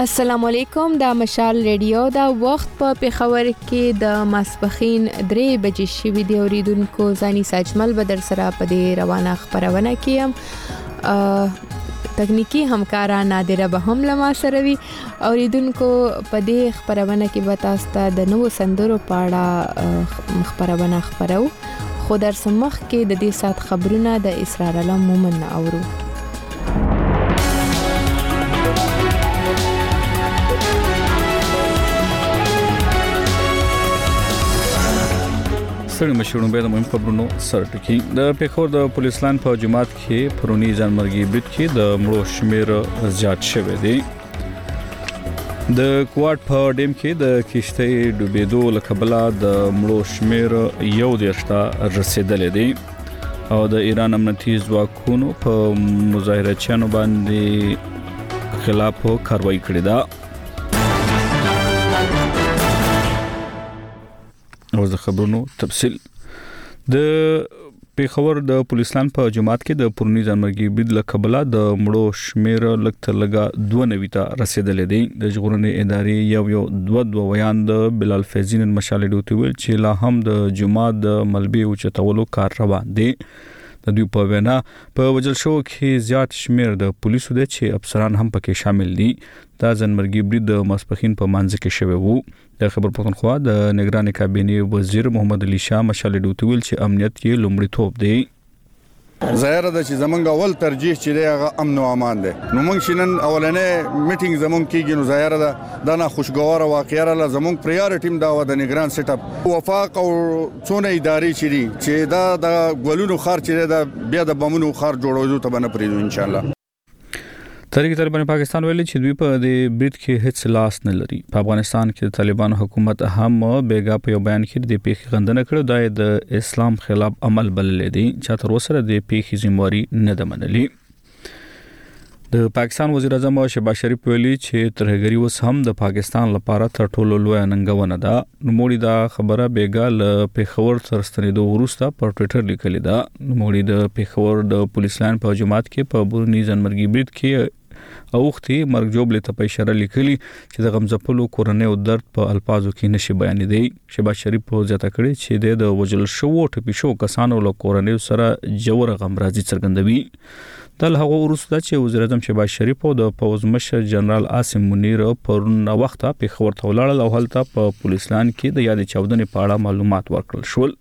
السلام علیکم د مشال ریډیو دا وخت په پیښور کې د ماسپخین 3 بجې شوې دی اوریدونکو ځاني ساجمل بدر سره په دې روانه خبرونه کې تکنیکی همکارا نادره به هم لما سره وي اوریدونکو په دې خبرونه کې به تاسو ته د نوو سندرو په اړه خبرونه خبرو خو در سمخ کې د دې سات خبرونه د اسرار الله مومن اورو سړي مشرونو به د مهم خبرونو سره ټکی د پیښور د پولیس لاین په جماعت کې پرونی ځانمرګي بریټ کې د مړو شمیر زیات شوه دی د کوارټ په ډیم کې د کشتۍ ډوبېدو لکبله د مړو شمیر یو دیرشته رسیدلې دی او د ایران امنیتي ځواکونو په مظاهرچیانو باندې خلاف کاروایی کړې ده او د خبرونو تفصیل د پیښور د پولیس لاین په جماعت کې د پرونی ځانمرګي بریډ لکبله د مړو شمیر لکتر لګا 92 ته رسیدلې دي د ژغورنې ادارې یو دوه ویان د بلال فیضین مشال ډوتی ویل چې لا هم د جماعت د ملبي او چتولو کار روان دي د دوی په وینا په وجل شو کې زیات شمیر د پولیسو د چې افسران هم پکې شامل دي دا ځانمرګي بریډ د ماسپخین په مانځ کې شوی وو د خبر پښتونخوا د نگران کابینه وزیر محمد علي شاه مشال ډوتی ویل چې امنیت کې لومړی توپ دی ظاهر ده چې زمونږ اول ترجیح چې دی هغه امن او امان دی نو موږ شنن اولنې میټینګ زمونږ کېږي نو ظاهر ده دا نه خوشګوار واقعیا را زمونږ پریارټی ټیم دا و د نگران سیټ اپ وفاق او څونه ادارې چې دا د ګولونو خار چې دا بیا د بمونو خار جوړوي ته بنه پریدو ان شاء الله تحریک طالبان پاکستان ویلي چې دوی په دې بریټ کې هیڅ لاس نه لري په افغانستان کې د طالبان حکومت هم بیګا په یو بیان کې د پیښې غندنه کړو د اسلام خلاف عمل بللې دي چې تر اوسه د پیښې ذمہواری نه ده منلې د پاکستان وزیر اعظم شهباز شریف ویلي چې ترهګری وس هم د پاکستان لپاره تر ټولو لوی ننګونه ده نوموړي دا خبره بیګا ل پیښور ترستنیدو وروسته پر ټوئیټر لیکلې ده نوموړي د پیښور د پولیس لاین په جماعت کې په بورنی ځانمرګي بریټ کې اوختي مرګ جوړ لته په اشاره لیکلي چې د غمزپلو کورنۍ او درد په الفاظو کې نشي بیان دي شهباز شریف په ځاته کړی چې د وجل شو ټپي شو کسانو له کورنۍ سره جوړ غمرازي څرګندوي دل هغه وروسته چې وزیر اعظم شهباز شریف او د پوز مشر جنرال عاصم منیر پرون وخت په خبر تولاړل او هلته په پولیس لاین کې د یاد چاودنې په اړه معلومات ورکړل شول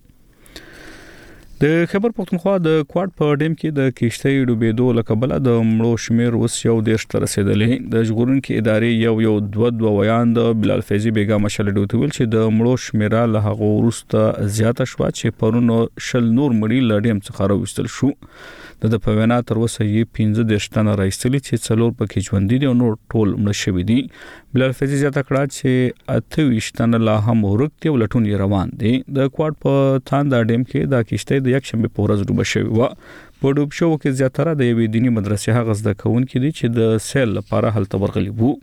د خبر پښتونخوا د کوارټ په ډیم کې د کشتۍ ډوبېدو لکبله د مړو شمیر اوس یو دیرش ته رسیدلې د ژغورونکو ادارې یو دوه ویان د بلال فیضی بیګا مشال ډوتی ویل چې د مړو شمیر له هغه وروسته زیاته شو چې پرونو شل نور مړي لړیم څخه راوستل شو د په وینا تر اوسه یې 15 تنه راځلي چې څلور پکې ژوند دي او نور ټول مړ شوي دي بلال فیضی زیاته کړه چې 28 تنه لا هم ورکتي ولټون روان دي د کوارټ په تاند ډیم کې د کشتۍ د یک شنبه په ورځ ډوب شوی و په ډوب شو کې زیاتره د یوې دینی مدرسې هغه زده کوونکي دي چې د سیل لپاره هلته ورغلي وو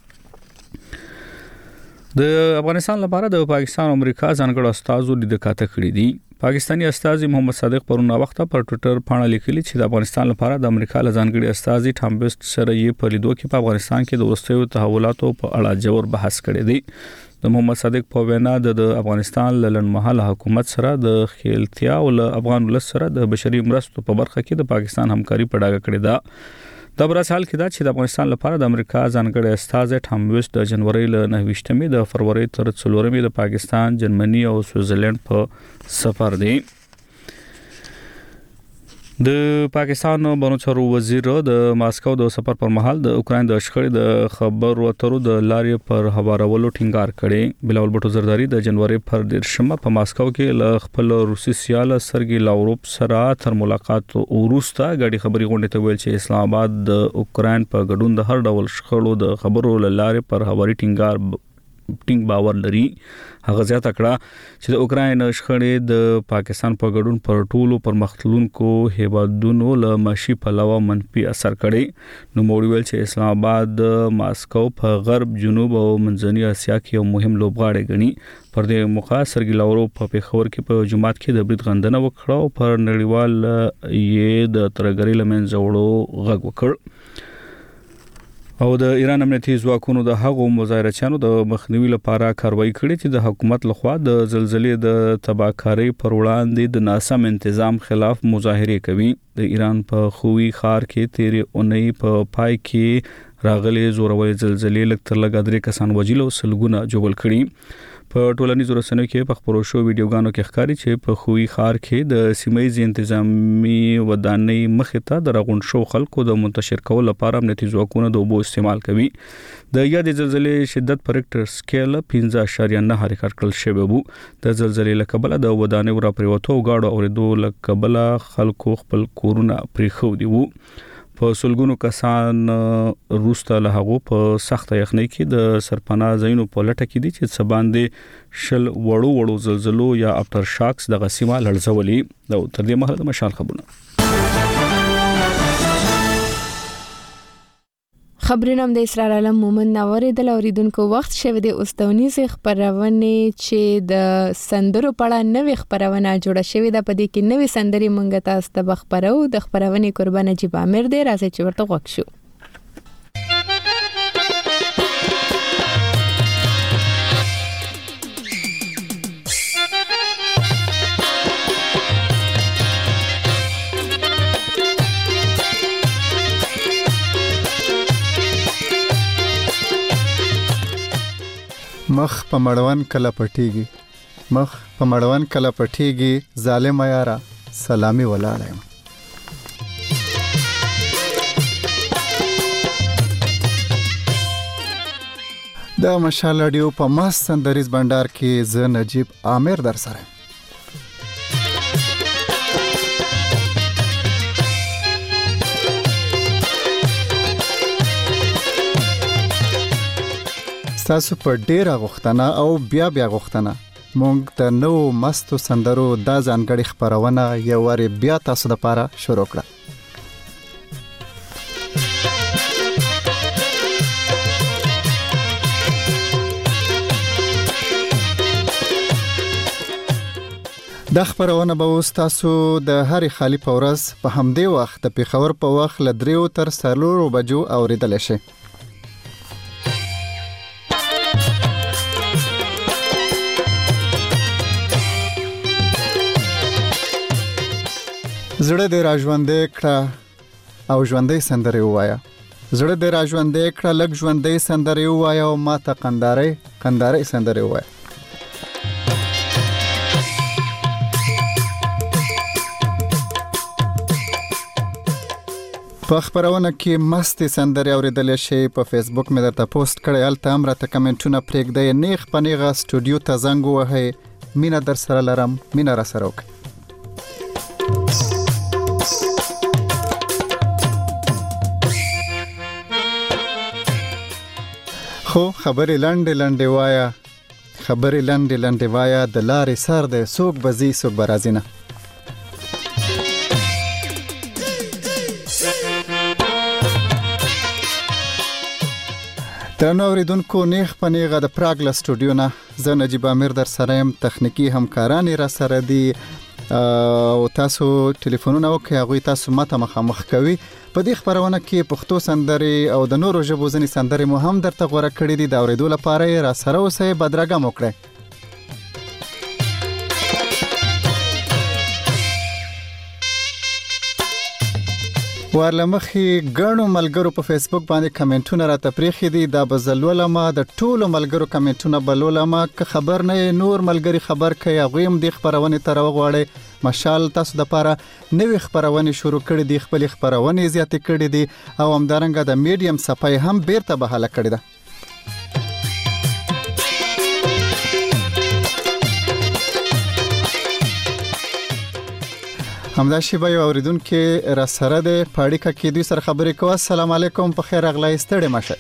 د افغانستان لپاره د پاکستان او امریکا ځانګړو استازو د کاته کړی دي پاکستانی استاذ محمد صادق پرون وخت پر ټوئیټر باندې لیکلي چې د افغانستان لپاره د امریکا ځانګړي استاذ ټام بیسټ سره یې په لیدو کې په افغانستان کې د وروستیو تحولاتو په اړه جوړ بحث کړی دی د محمد صادق په وینا د افغانستان لړنمحل حکومت سره د خیلتیا او افغان ولس سره د بشري مرستو په برخه کې د پاکستان همکاري په ډاګه کړې ده د برس حال کې دا چې د افغانستان لپاره د امریکا ځانګړي استاذ ټام بیسټ د جنوري ل 29 د فروری تر 4 د پاکستان جرمني او سویټزرلند په سفر دی د پاکستان بهرنیو چارو وزیر د ماسکو د سفر پر مهال د اوکرين د شخړې د خبر اترو د لارې پر هوارولو ټینګار کړي بلاول بټو زرداری د جنوري پر 10 په ماسکو کې ل خپل روسي سیال سرګي لاوروف سره تر ملاقات وروسته غړي خبري غونډه ته ویل چې اسلام آباد د اوکرين په ګډون د هر ډول شخړو د خبرو لارې پر هواري ټینګ باور لري هغه زیاته کړه چې د اوکرين شخړې د پاکستان په ګډون پر ټولو پرمختلونکو هیوادونو له ماشي په لوا منفي اثر کړي نو موږ ویل چې اسلام آباد ماسکو په غرب جنوب او منځنۍ اسیا کې یو مهم لوبغاړی ګڼي پر دې موخه سرګي لاوروف په پیښور کې په جمعات کې د بریټ غندنه وکړه او پر نړیوال یې د ترګری لمن زوړو غږ وکړ او د ایران امنیتي ځواکونو د هغو مظاهرچیانو د مخنیوي لپاره کاروایی کړې چې د حکومت لخوا د زلزلې د تباہکاری پر وړاندې د ناسم تنظیم خلاف مظاهره کوي. د ایران په خوي ښار کې تیرې اونۍ په پای کې راغلي زوروري زلزلې لکتر لګادري کسان وجیل او سلګونه جوړ کړي. په ټولنیزو رسنیو کې په خبرو شو ویډیوګانو کې ښکاري چې په خوي ښار کې د سیمایي تنظیمي ودانۍ مخې ته د رغون شو خلکو د منتشر کولو لپاره امنیتي ځواکونه د اوبو استعمال کوي. د یادې زلزلې شدت په ریکټر سکیل 15.9 ریکارډ کړل شوی وو. د زلزلې له کبله د ودانۍ را پریوتو غاړو اوریدو له کبله خلکو خپل کورونه پریخو دی وو. په سلګونو کسان روسته له هغه په سخت یخنۍ کې د سرپناه ځایونو په لټه کې دي چې سباندې شل وړو زلزلو یا افټر شاکس د غسیمه لړزولي. دا تر دې مهاله د مشال خبرونه خبرونه د اسرار عالم مومن ناوړې د اوریدونکو وخت شوه د اوستونیز خبرونه چې د سندرو پړه نوې خبرونه جوړه شوې ده. په دې کې نوې سندري مونږ تاسو ته خبرو د خبرونه قربان جيب امیر دی راځي چې ورته وښو. مخ په مړوند کله پټیږي ظالم یارا سلامي ولاړم. دا مشال اډیو په مست سندریز بندر کې ز نجیب عامر در سره. تاسو په ډیره غوښتنه او بیا غوښتنه مونږ د نو مستو سندرو د ځانګړي خبرونه یو وری بیا تاسو لپاره شروع کړه. د خبرونه به تاسو د هر خالی پورز په همدې وخت د پیښور په وخت ل 3 تر 4 بجو اوریدل شي. زړه دې راژوندې کړه او ژوندې سندري وایا. زړه دې راژوندې کړه لګ ژوندې سندري وایا او ما ته قندارې سندري وایا. په خبرونه کې مستي سندري اوریدل شي. په فیسبوک مې درته پوسټ کړی ال تام راته کمنټونه پرېږدئ. نیغ پنیغه سټوډیو ته زنګ وهئ. مینا در سره لرم. مینا را سره وکړئ. خو خبرې لنډې وایا د لارې سر د سوق بزي سوق برازینه. درنو اوریدونکو نیغ پنیغه د پراګ له سټوډیو نه زه نجیب امیر در سره يم. تخنیکی همکاران را سره دي او تاسو ټلیفونونه وکړئ هغه تاسو ماته مخامخ کوي. په دې خبرونه کې پښتو سندري او د نورو ژبو ځنې سندري مو هم درته غوړه کړې دي. دا اوریدو لپاره را سره اوسئ. بدرګه وکړئ. ورلمخي ګڼو ملګرو په فیسبوک باندې کمنټونه راته پریخي دي. دا بزلولما د ټولو ملګرو کمنټونه بلولما که خبر نه نور ملګری خبر کوي هغه هم د خبرونه تر وغواړي. مشال تاسو د لپاره نوې خبرونه شروع کړې دي. خپل خبرونه زیات کړې دي او همدارنګه د میډیم صفای هم بیرته بحاله کړې ده. همدا شی به اوریدون کې را سره د پاړی کا کې دوی سره خبرې کوه. السلام علیکم په خیر اغلی ستړي ماشه.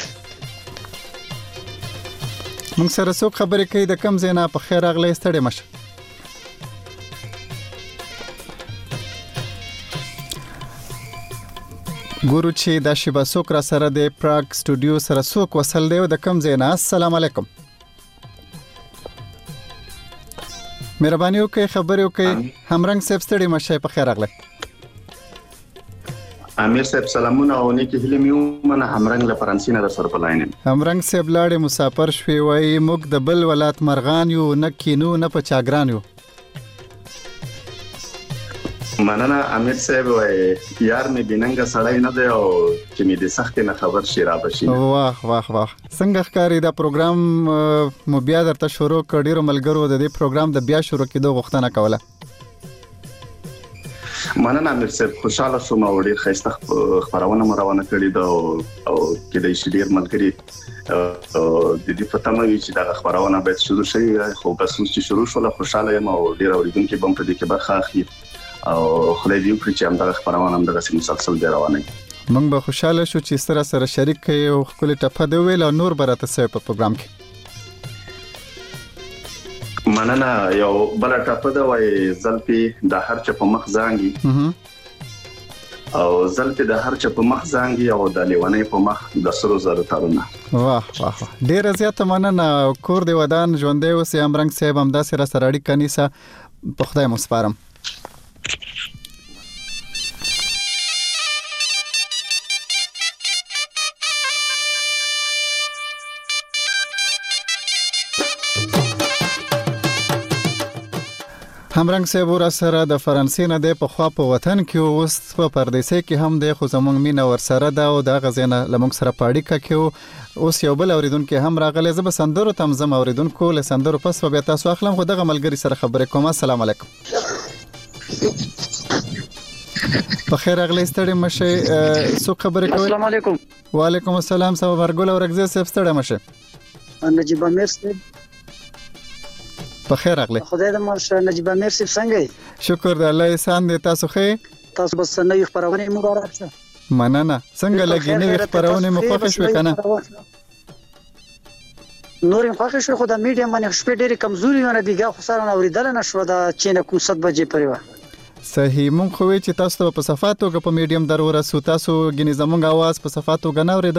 موږ سره څوک خبرې کوي د کم زینا په خیر اغلی ستړي ماشه. ګورو چې دا شی به څوک را سره د پراګ سټوډیو سره څوک وصل دی د کم زینا. السلام علیکم. مهرباني وکړئ خبرې وکړئ. همرنګ صاحب ستړي مشه په خیر اغلی. امیر صاحب سلامونه او نیکی هیله میو من همرنګ له فرانسې نه در سره په لاین همرنګ صاحب لاړې مسافر شوي وای موږ د بل ولات مرغان یو نه کینو نه په چاګران یو مننه امیر صاحب وای یار می بیننګ سړی نه دی او چې می د سخت نه خبر شي را بشي واه څنګه ښکاری دا پروګرام مو بیا درته شروع کړو ملګرو د دې پروګرام د بیا شروع کېدو غوښتنه کوله مننه امیر صاحب خوشاله شوم او ډیر ښایسته خبرونه مو روانه کړې ده او کې د شډیر ملګری د دې په تمه وی چې دا خبرونه به شروع شي خو بس چې شروع شول خوشاله یم او ډیر اوریدونکو بم په دې کې برخه اخلي او خدای دې وکړي چې هم دا خبرونه هم دغه مسلسل دی روانه موږ به خوشاله شو چې سره شریک یو خپل ټپه دی ویل او نور برته سوي په پروګرام کې مننه یو بل ټاپه دا وای زلپی د هر چا په مخ زانګي او زلپی د هر چا په مخ زانګي او د لیوانې په مخ د سرو زرو تارونه واه ډیر زیات مننه کور دی ودان ژوندې اوس همرنګ صاحب هم دا سره اړیکه کنيسه په خدای مو سپارم همرنګ صاحب ور سره د فرانسې نه د په خوا په وطن کې اوس په پردیسي کې هم د خو زمونږ مینه ور سره دا او د غزنه لمونږ سره پاړیکه کې اوس یو بل اوریدونکو هم راغلی زب سندرو تم زم اوریدونکو له سندرو پس په بیا تاسو اخلم خو دغه ملګری سره خبرې کوم السلام علیکم په خیر اغلی ستړي مشه سو خبرې کوي السلام علیکم وعلیکم السلام صاحب ورګول اورګزه صاحب ستړي مشه نجيب امیر صاحب په خیر اغلی خدای دې مارشه نجيب امیر صاحب څنګه شکر د الله احسان دې تاسو خې تاسو بس نه یو خبرونه مبارک شه مننه څنګه لګی نه خبرونه مخه شو کنه نور یې خوښ شو خدای میډیا باندې شپې ډېری کمزوري ونه دیګه خو سره اوریدل نه شو دا چې نه کوم 7 بجې پرې و صحیح مونږ خو چې تاسو په صفاتو کې په میډیم ضرورت سو تاسو غني زمونږ आवाज په صفاتو غناورید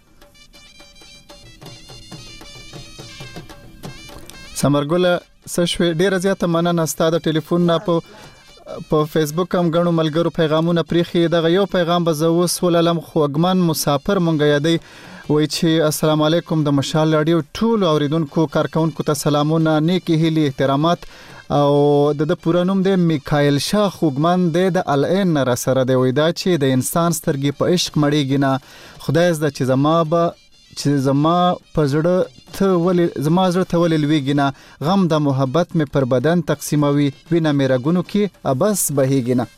سمرګله سشوي ډیر زیاته مننه ستاسو ټلیفون نه په فیسبوک هم غنو ملګرو پیغامونه پریخي دغه یو پیغام به زو سوللم خوګمن مسافر مونږ یادې وای چې السلام علیکم د مشال رادیو ټول اوریدونکو کارکونکو ته سلامونه نیکی هلي احترامات او د پوره نوم د میکائیل شاه خوګمن د العين را سره دی وای دا چې د انسان سترګې په عشق مړیږي نه خدای زده چې زما پزړه ته ولې زما زړه ته ولې لويږي نه غم د محبت می پر بدن تقسیموي وینه مې رګونو کې ابس بهيږي نه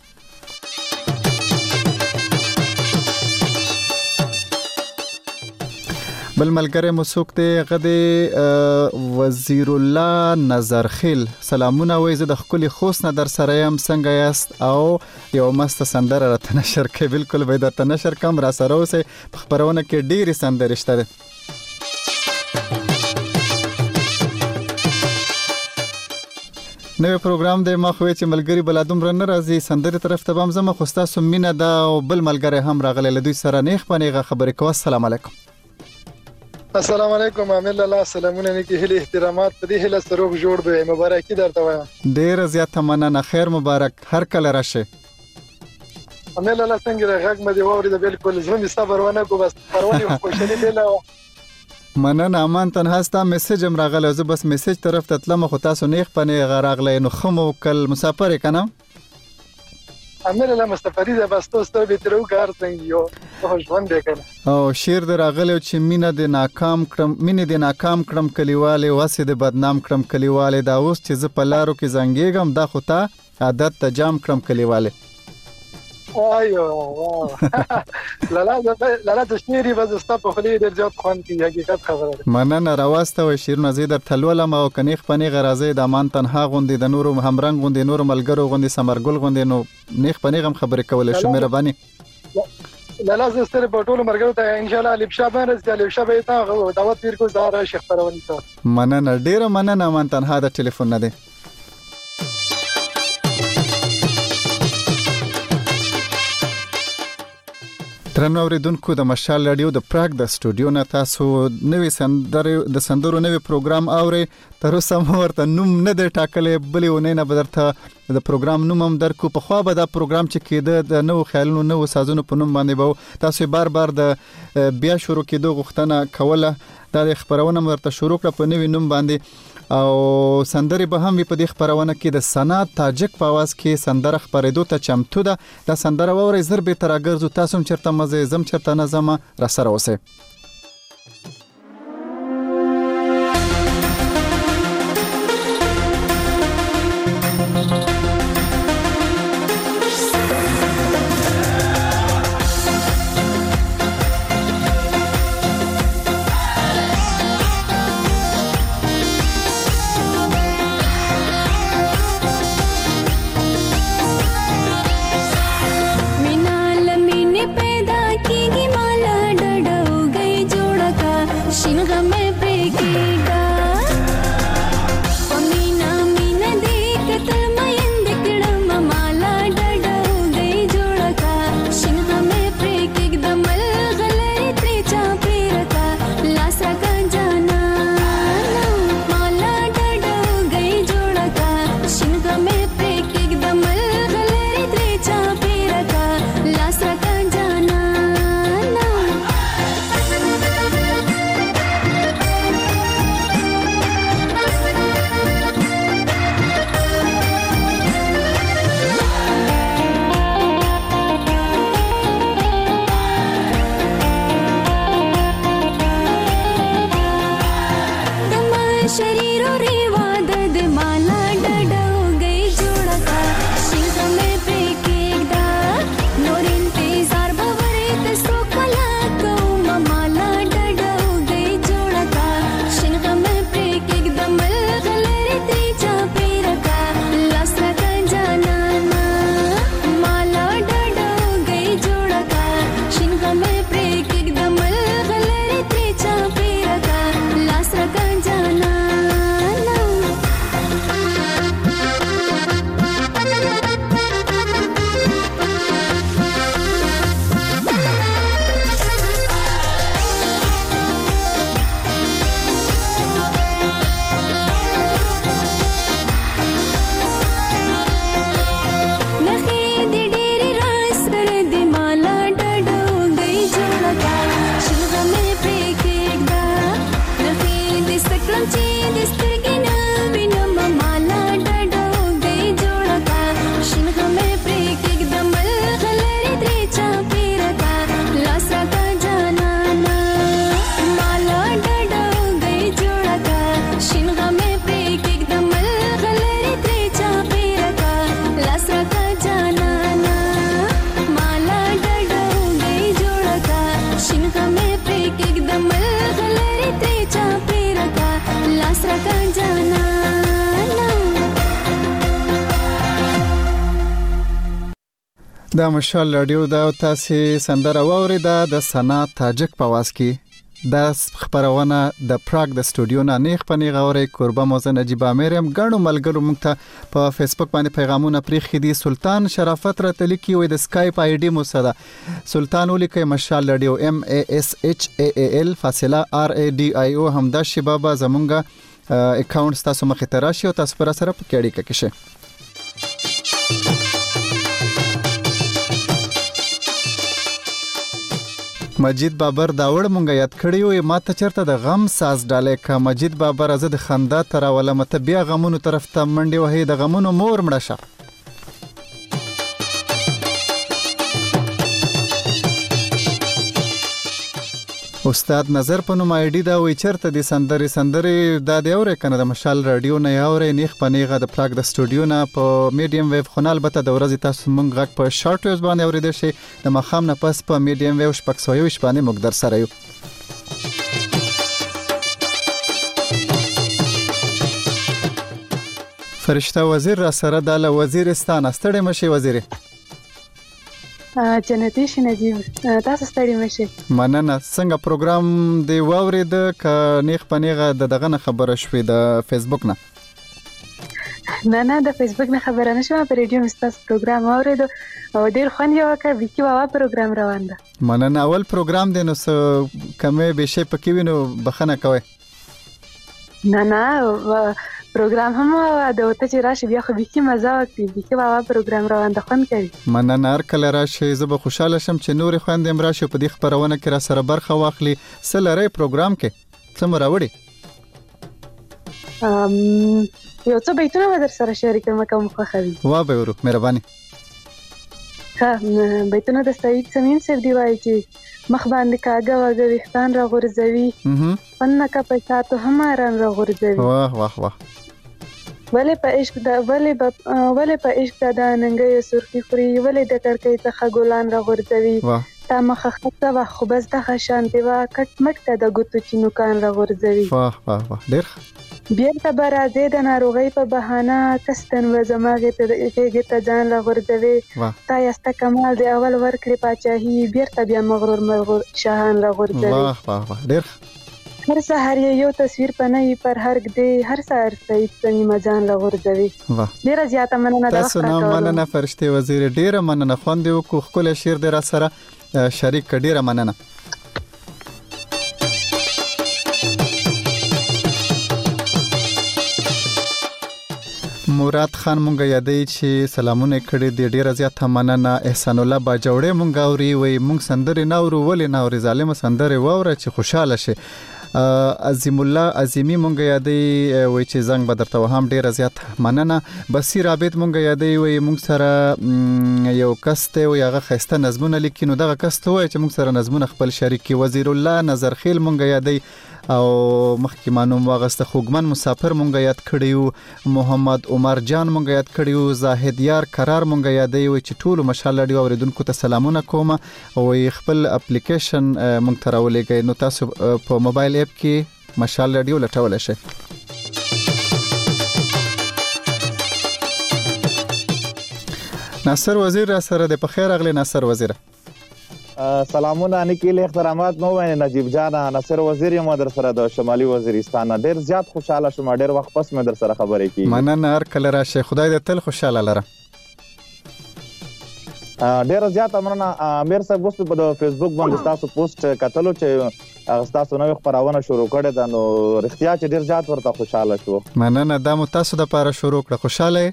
بل ملګری مسوک ته غدي وزیر الله نظر خیل سلامونه وای زه د خپل خوست نه در سره يم څنګه یاست او یو مست سندره را تنشر کې بالکل به د تنشر کم را سره اوسه خبرونه کې ډېری سندره شته نو پروګرام د مخوي چې ملګری بلادم رن راځي سندره طرف ته بم زما خوستا سمینه دا او بل ملګری هم راغله لدوی سره نیخ پنیغه خبرې کو السلام علیکم السلام علیکم امیر الله سلامونه نیکی هلي احترامات په دې هله سروغ جوړ به مبارکي درته وایم ډیر زیاته مننه خیر مبارک هر کله راشه امیر الله څنګه راغږ مې دی ووري بالکل زمي صبر ونه کو بس پرونی خوشالي دی لا مننه امان تنهاستا میسج هم راغله زه بس میسج طرف ته تلم خو تاسو نیخ پنه غراغله نو خمو کل مسافر کنه امیر الله مستفری ده بس تاسو به ترو کار څنګه یو خو ژوند وکړه او شیر دراغله چې مینه د ناکام کړم کلیواله واسه د بدنام کړم کلیواله دا اوس چې ز په لارو کې زنګېګم دا خو ته عادت ته جام کړم کلیواله وایو لالا د شمیري وزستا په خلی ډیر زیات خوان کی حقیقت خبره مننه راوسته و شیرونه زیدر تلوله ما او کنيخ پنی غرازه د امان تنها غوندي د نورو همرنګ غوندي نورو ملګرو غوندي سمرګل غوندي نو نیخ پنی غم خبرې کوله شو مهرباني لالا زستره په ټولو مرګو ته ان شاء الله الف شابه رس الف شابه ته دعوت پیر کو زار شیخ پرونی ته مننه ډیر مننه امان تنها د ټلیفون نه دی ترنو اوریدونکو د مشال رادیو د پراګ د سټوډیو نه تاسو نوې سندرو نوې پروګرام اوري. تر اوسه ورته نوم نه دی ټاکلې، بلې ونې نه بدرته د پروګرام نوم هم درکو. په خوا به دا پروګرام چې کېده د نوو خیالونو نوو سازونو په نوم باندې به تاسو بار د بیا شروع کېدو غوښتنه کوله. دا د خبرونه مرته شروع کړه په نوې نوم باندې، او سندرې به هم په دې خبرونه کې د سنا تاجک په आवाज کې سندره خبرېدو ته چمتو ده. دا سندره ووري زر به تر اگرزو تاسو چرته مزه زم چرته نه زما را سره وسه. دا مشال رادیو دا تاسو سندره ووري دا د سنا تاجک په आवाज کې دا خبرونه د پراګ د سټوډیو نه نیخ پنی غوري قربا موزه نجيب امرم غنو ملګرو موږ ته په فیسبوک باندې پیغامونه پریخي دي. سلطان شرافت را تلکی وي د اسکایپ آی ډی مو سره سلطان ولیکي مشال رادیو MASHAAL فاصله RADIO همدا شی بابا زمونږه اکاونټ تاسو مخه تراشي او تاسو پر سره پکېړی ککشه. مجید بابر داوړ مونږه یاد کړی وي ماته چرته د غم ساز ډالې کا مجید بابر از د خندا تر ولا مت بیا غمونو طرف ته منډي وهي د غمونو مور مړه شه. استاد نظر په نوم آی ډی دا وی چرته د سندري دا دی اورې کنه د مشال رادیو نه اورې نیخ پنیغه د پراګ د سټوډیو نه په میډیم ویو خنال بته د ورځې تاسو مونږ غږ په شارټ ویوز باندې اورېدل شي د مخام نه پس په میډیم ویو شپږ باندې موږ در سره یو. فرشته وزیر را سره د وزیرستان استړی مشي وزیر جنتی شنجیو تاسو ستړي مشي. مننه. څنګه پروګرام دی واورید ک نیخ پنیغه دغه خبره شوې د فیسبوک نه؟ نه د فیسبوک نه خبره نشم، په ریډیو مستاس پروګرام اورید او ډیر خوند یو کا ویکی بابا پروګرام روان ده. مننه. اول پروګرام دی نو کمې به شي پکې وینو بخنه کوي. نه پروګرام هم د وته چې راشي بیا خو ویکی مزه وکړي. ویکی بابا پروګرام روان ده، خوند کوي. مننه. هر کله راشي زه به خوشاله شم چې نور خويندې هم راشي په دې خبرونه کې را سره برخه واخلي. سلری پروګرام کې څه مراوړي؟ یو څه بیتونه به در سره شریکم کوم خوښوي. وا به ورو مهرباني. ها بیتونه د سعید سمین صاحب دی وایي چې مخ باندې کاغه واغه وختان را غورځوي فن کا پیسا ته هماران را غورځوي. واه واه واه. ولې په عشق د ننګي سرخي خوري، ولې د کړکۍ څخه ګلان را غورځوي. واه تا مخه خطه وا خو بس د خشانتي وا کټ مټ ته د ګوتو چینوکان را غورځوي. واه واه واه ډېر بیرته برازه د ناروغي په بهانه کستن و زماغه ته ځان لا غردوي. تا یسته کمال دی اول ورکړي پاچاهي، بیرته بیا مغرور شاهان لا غردوي. واه واه واه ډېر. هر سحر یو تصویر پنه پر هرګ دی، هر سحر سعید سنی مجان لا غردوي. ډیره زیاته مننه د وخت تاسو نه مننه فرشتي وزیر، ډیره مننه. خوند یو کو خپل شعر در سره شریک ډیره مننه. مراد خان مونږه یادې چې سلامونه کړي دي، ډیره زیاته مننه. احسان الله باجوړې مونږ اوري وي مونږ سندري ناورو ولې ناوري ظالم سندري ووره چې خوشاله شي. عظیم الله عظیمی مونږ یادې وي چې زنګ بدرته هم ډیره زیاته مننه. بصیر عابد مونږ یادې وي مونږ سره یو کس ته وي هغه خسته نظمونه لیکي، نو دغه کس ته وي چې مونږ سره نظمونه خپل شریکي. وزیر الله نظر خیل مونږ یادې او مخکې مانوم واغسته خوګمن مسافر مونږ یاد کړیو، محمد عمر جان مونږ یاد کړیو، زاهد یار قرار مونږ یادې وي چې ټول مشال لري اوریدونکو ته سلامونه کوم او خپل اپلیکیشن مونږ تراولېږي. نو تاسو په موبایل اپ کې مشال رادیو لټول شئ. ناصر وزیر سره د پخیر اغلی. ناصر وزیر سلامونه نکیل احترامات مو وای نجیب جان. ناصر وزیر یم در سره د شمالي وزیرستان. ډیر زیات خوشاله شوم، ډیر وخت پس مې در سره خبرې کی. مننه. هر کله راشه، خدای دې تل خوشاله لره. ډیر زیات مننه. امیر صاحب اوس په فیسبوک باندې تاسو پوسټ کتلو چې تاسو نوې خبرونه شروع کړې ده، نو رښتیا چې ډیر زیات ورته خوشاله شو. مننه. دا مو تاسو د پاره شروع کړه، خوشاله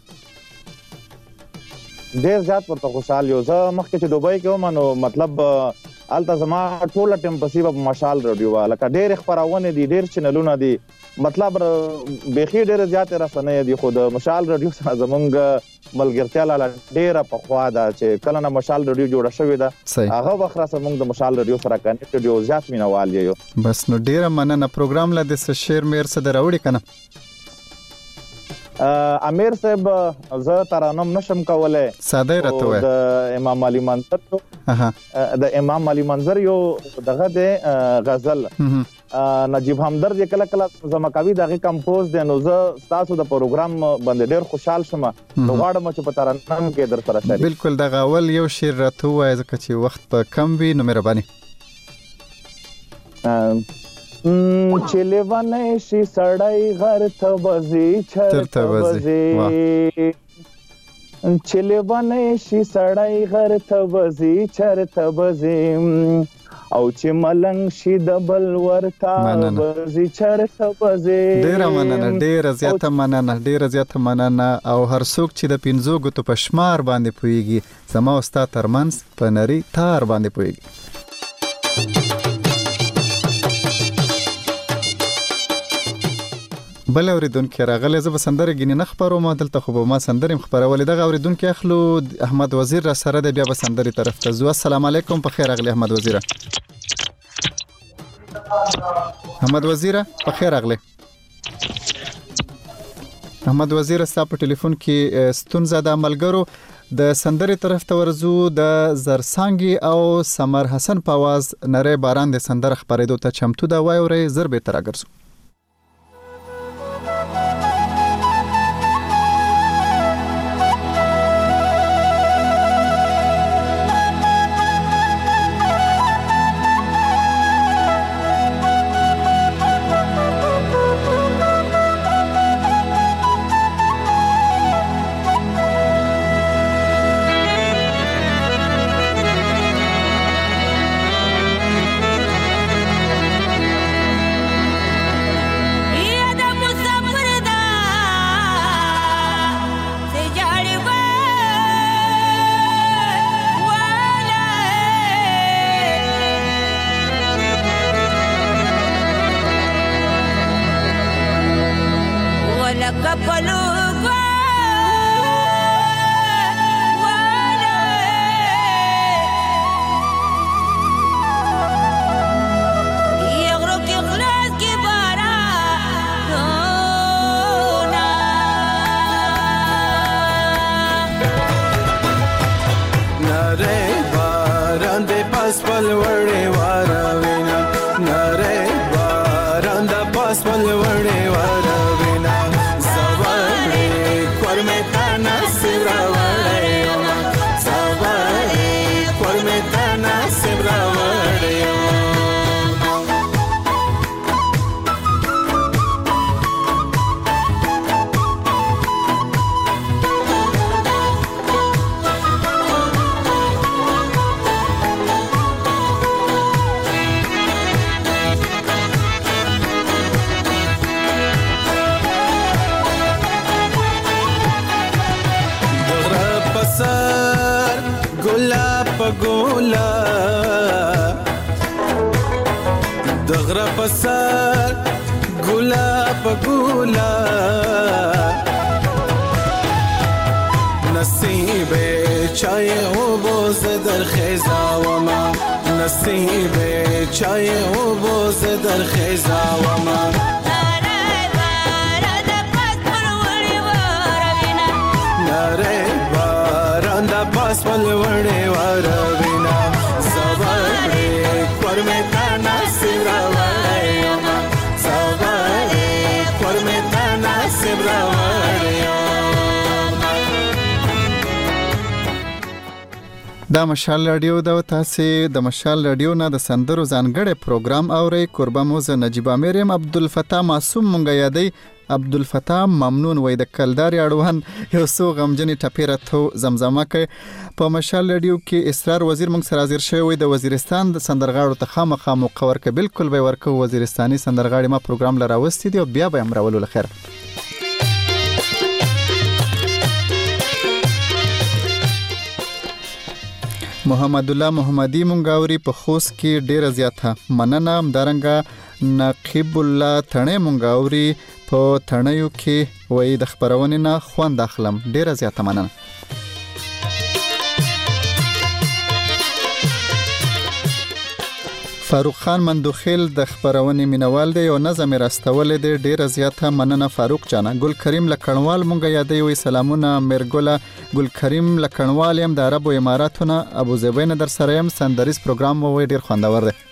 ډیر زیات ورته خوشاله یو. زه مخکې چې دوبۍ کې وم نو مطلب الته زما ټوله ټیم پسې په مشال رادیو لکه ډیر خبرونه دي، ډیر چینلونه دي، مطلب بخي ډیر زیات رسنۍ دي. خو د مشال رادیو سره زمونږ ملګرتیا لاله ډیره په خوا ده چې کله نه مشال رادیو جوړه شوې ده هغه وخت را زمونږ د مشال رادیو سره کنیکټ یو زیات مینوال یو. بس نو ډیره مننه. پروګرام لا د شیر میر سره راوړي کنه. امیر صاحب زه ترانم نشم کولای، ساده راته وای. د امام علي منظر د امام علي منظر یو دغه د غزل نجیب همدرد کله کله زمکاوي دغه کمپوز دی، نو زه تاسو د پروګرام باندې ډیر خوشحال شوم. نو غواړم چې په ترانم کې در سره شریک. بالکل دغه اول یو شعر راته وای ځکه چې وخت په کم وي، نو مهرباني. چلیوانه شي سړی غر ته وځي چرته وځي، چلیوانه شي سړی غر ته وځي چرته وځي، او چې ملنګ شي د بل ورته وځي چرته وځي. ډیره مننه. ډیره زیاته مننه. ډیره زیاته مننه. او هر څوک چې د 15 ګوتو په شمار باندې پويږي زما او ستا ترمنځ په نری تار باندې پويږي. بل اوریدونکو راغله زه به سندره غینې نه خبرو ما دلته خو به ما سندره خبرولې. دغه اوریدونکو اخلو احمد وزیر را سره د بیا به سندره طرف ته زو. السلام علیکم. په خیر اغلی احمد وزیر. احمد وزیر په خیر اغلی. احمد وزیر ستا په ټلیفون کې ستونزه د عملګرو د سندره طرف ته ورزو. د زرسانګي او سمر حسن په आवाज نری باران د سندره خبرېدو ته چمتو دا وای اوري زر به تر اگرزو. پاس پل وړې واروینا نری باران د پاس پل وړې واروینا زوړې کور مې تانا سیرا وړې زوړې کور مې تانا سیرا وړې ګولا دغره پسر ګولا پګولا نصیب چای او بوز در خیزا وما نصیب چای او بوز در خیزا وما پاس پل وړې واروینا زوړې کور مې تانا سیرا وړې زوړې کور مې تانا سیرا وړې دا مشال رادیو دا تاسو د مشال رادیو نه د سندرو ځانګړي پروګرام اوري قربا موزه نجيبه مریم عبدالفتاح معصوم مونږ یادای عبدالفتاح ممنون وای د کلدار اړوان یو سو غمجنې ټپیره ته زمزمه کوي په مشال رادیو کې اسرار وزیر مونږ سره حاضر شوی وای د وزیرستان د سندرغاړو ته خامخا مقور ک بالکل به ورکو وزیرستاني سندرغاړي ما پروګرام لراوستي دی او بیا به امرولو لخر محمد الله محمدي مونږاوري په خوست کې ډیره زیاته مننه همدارنګه نقیب الله تڼې مونږاوري په تڼیو کې وای د خبرونې نه خوند اخلم ډیره زیاته مننه فاروق خان مندوخیل د خبرونې مینوال دی او نظم راستول دی ډیره زیاته مننه فاروق جانا ګل کریم لکړنوال مونږ یادې وي سلامونه مرګولا ګل کریم لکړنوال يم د عربو اماراتونه ابو ظبي نه در سره يم سندریز پروګرام مو ډیر خوندور دی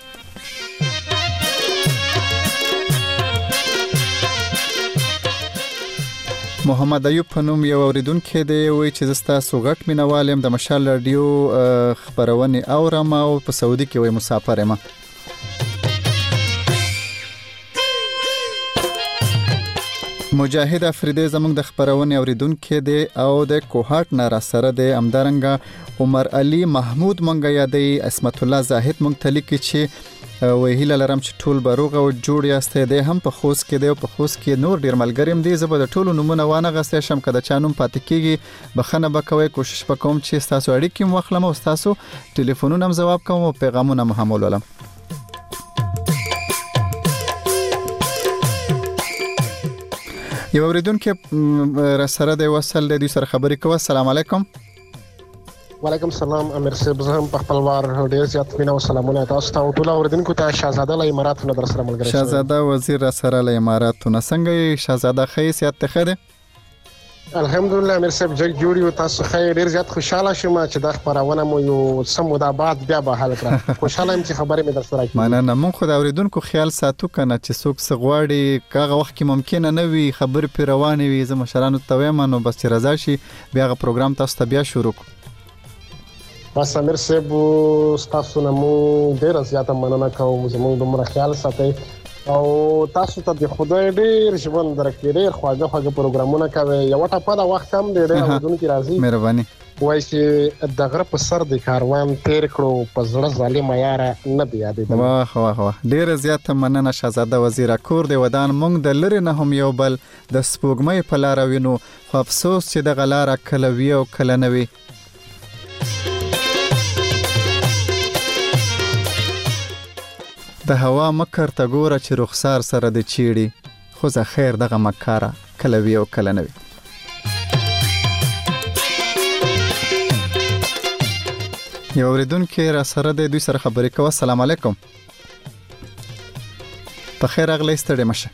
محمد ایوب پنوم یو اوریدونکو دی وی چې زستا سوغټ مینوالم د مشال رادیو خبرونه اورم او په سعودي کې وی مسافر یم مجاهد افریدی زموږ د خبرونه اوریدونکو دی او د کوهات نه را سره دی امدارنګ عمر علي محمود مونږ یادې اسمت الله زاهد مونږ تلیکي چې وهیله لرم چې ټول بروغه او جوړ یاستې دی هم په خوست کې دی او په خوست کې نور ډیر ملګریم دی زبر د ټولو نمونه وانه غسې شم کده چانوم پاتې کیږي بخنه بکوي کوشش وکوم چې تاسو اړیکې مخلم او تاسو ټلیفونونه هم جواب کوم او پیغامونه هم ولولم یو اوریدونکو را سره دی وصل دی سره خبرې کوه السلام علیکم وعلیکم السلام امیر صاحب زه په خپل وار ډیر زیات مینه او سلامونه تاسو ته ټول اوریدونکو ته شاهزاده له اماراتونو در سره ملګری شاهزاده وزیر را سره له اماراتونو څنګه شاهزاده خیسیت ته خده الحمدلله امیر صاحب جګ جوړیو تاسو خیر ډیر زیات خوشاله شوم چې د خبرونه مو یو سمودا بعد بیا به حل کړم خوشاله يم چې خبرې مې در سره کوي مننه مونږ خو د اوریدونکو خیال ساتو کنه چې څوک سغواړي کاغه وخت کې ممکن نه وي خبر پیروانه وي زما مشرانو ته وایم نو بس رضا شي بیا غو پروګرام تاسو ته بیا شروع بس امیر صاحب تاسو نه مو ډیر زیاته مننه کوم زموږ دومره خیال ساتي او تاسو ته د خدای ډیر ژوند درکړي ډیر خواږه پروګرامونه کوي یو ټاپه دا وخت هم ډیر ودونکو راځي مهرباني وای چې د غره په سر د کاروان تیر کړو په زړه ظالم یاره نه دی یادې واه ډیر زیاته مننه شاهزاده وزیر کور دی ودان مونږ د لری نه هم یو بل د سپوږمۍ په لار وینو خو افسوس چې د غلار کله وی او کله نه وی د هوا مکر ته ګوره چې رخسار سره د چیړي خو زه خیر دغه مکاره کله وی او کله نه وی یو اوریدونکو را سره د دوی سره خبرې کوه السلام علیکم په خیر اغلی ستړي مشه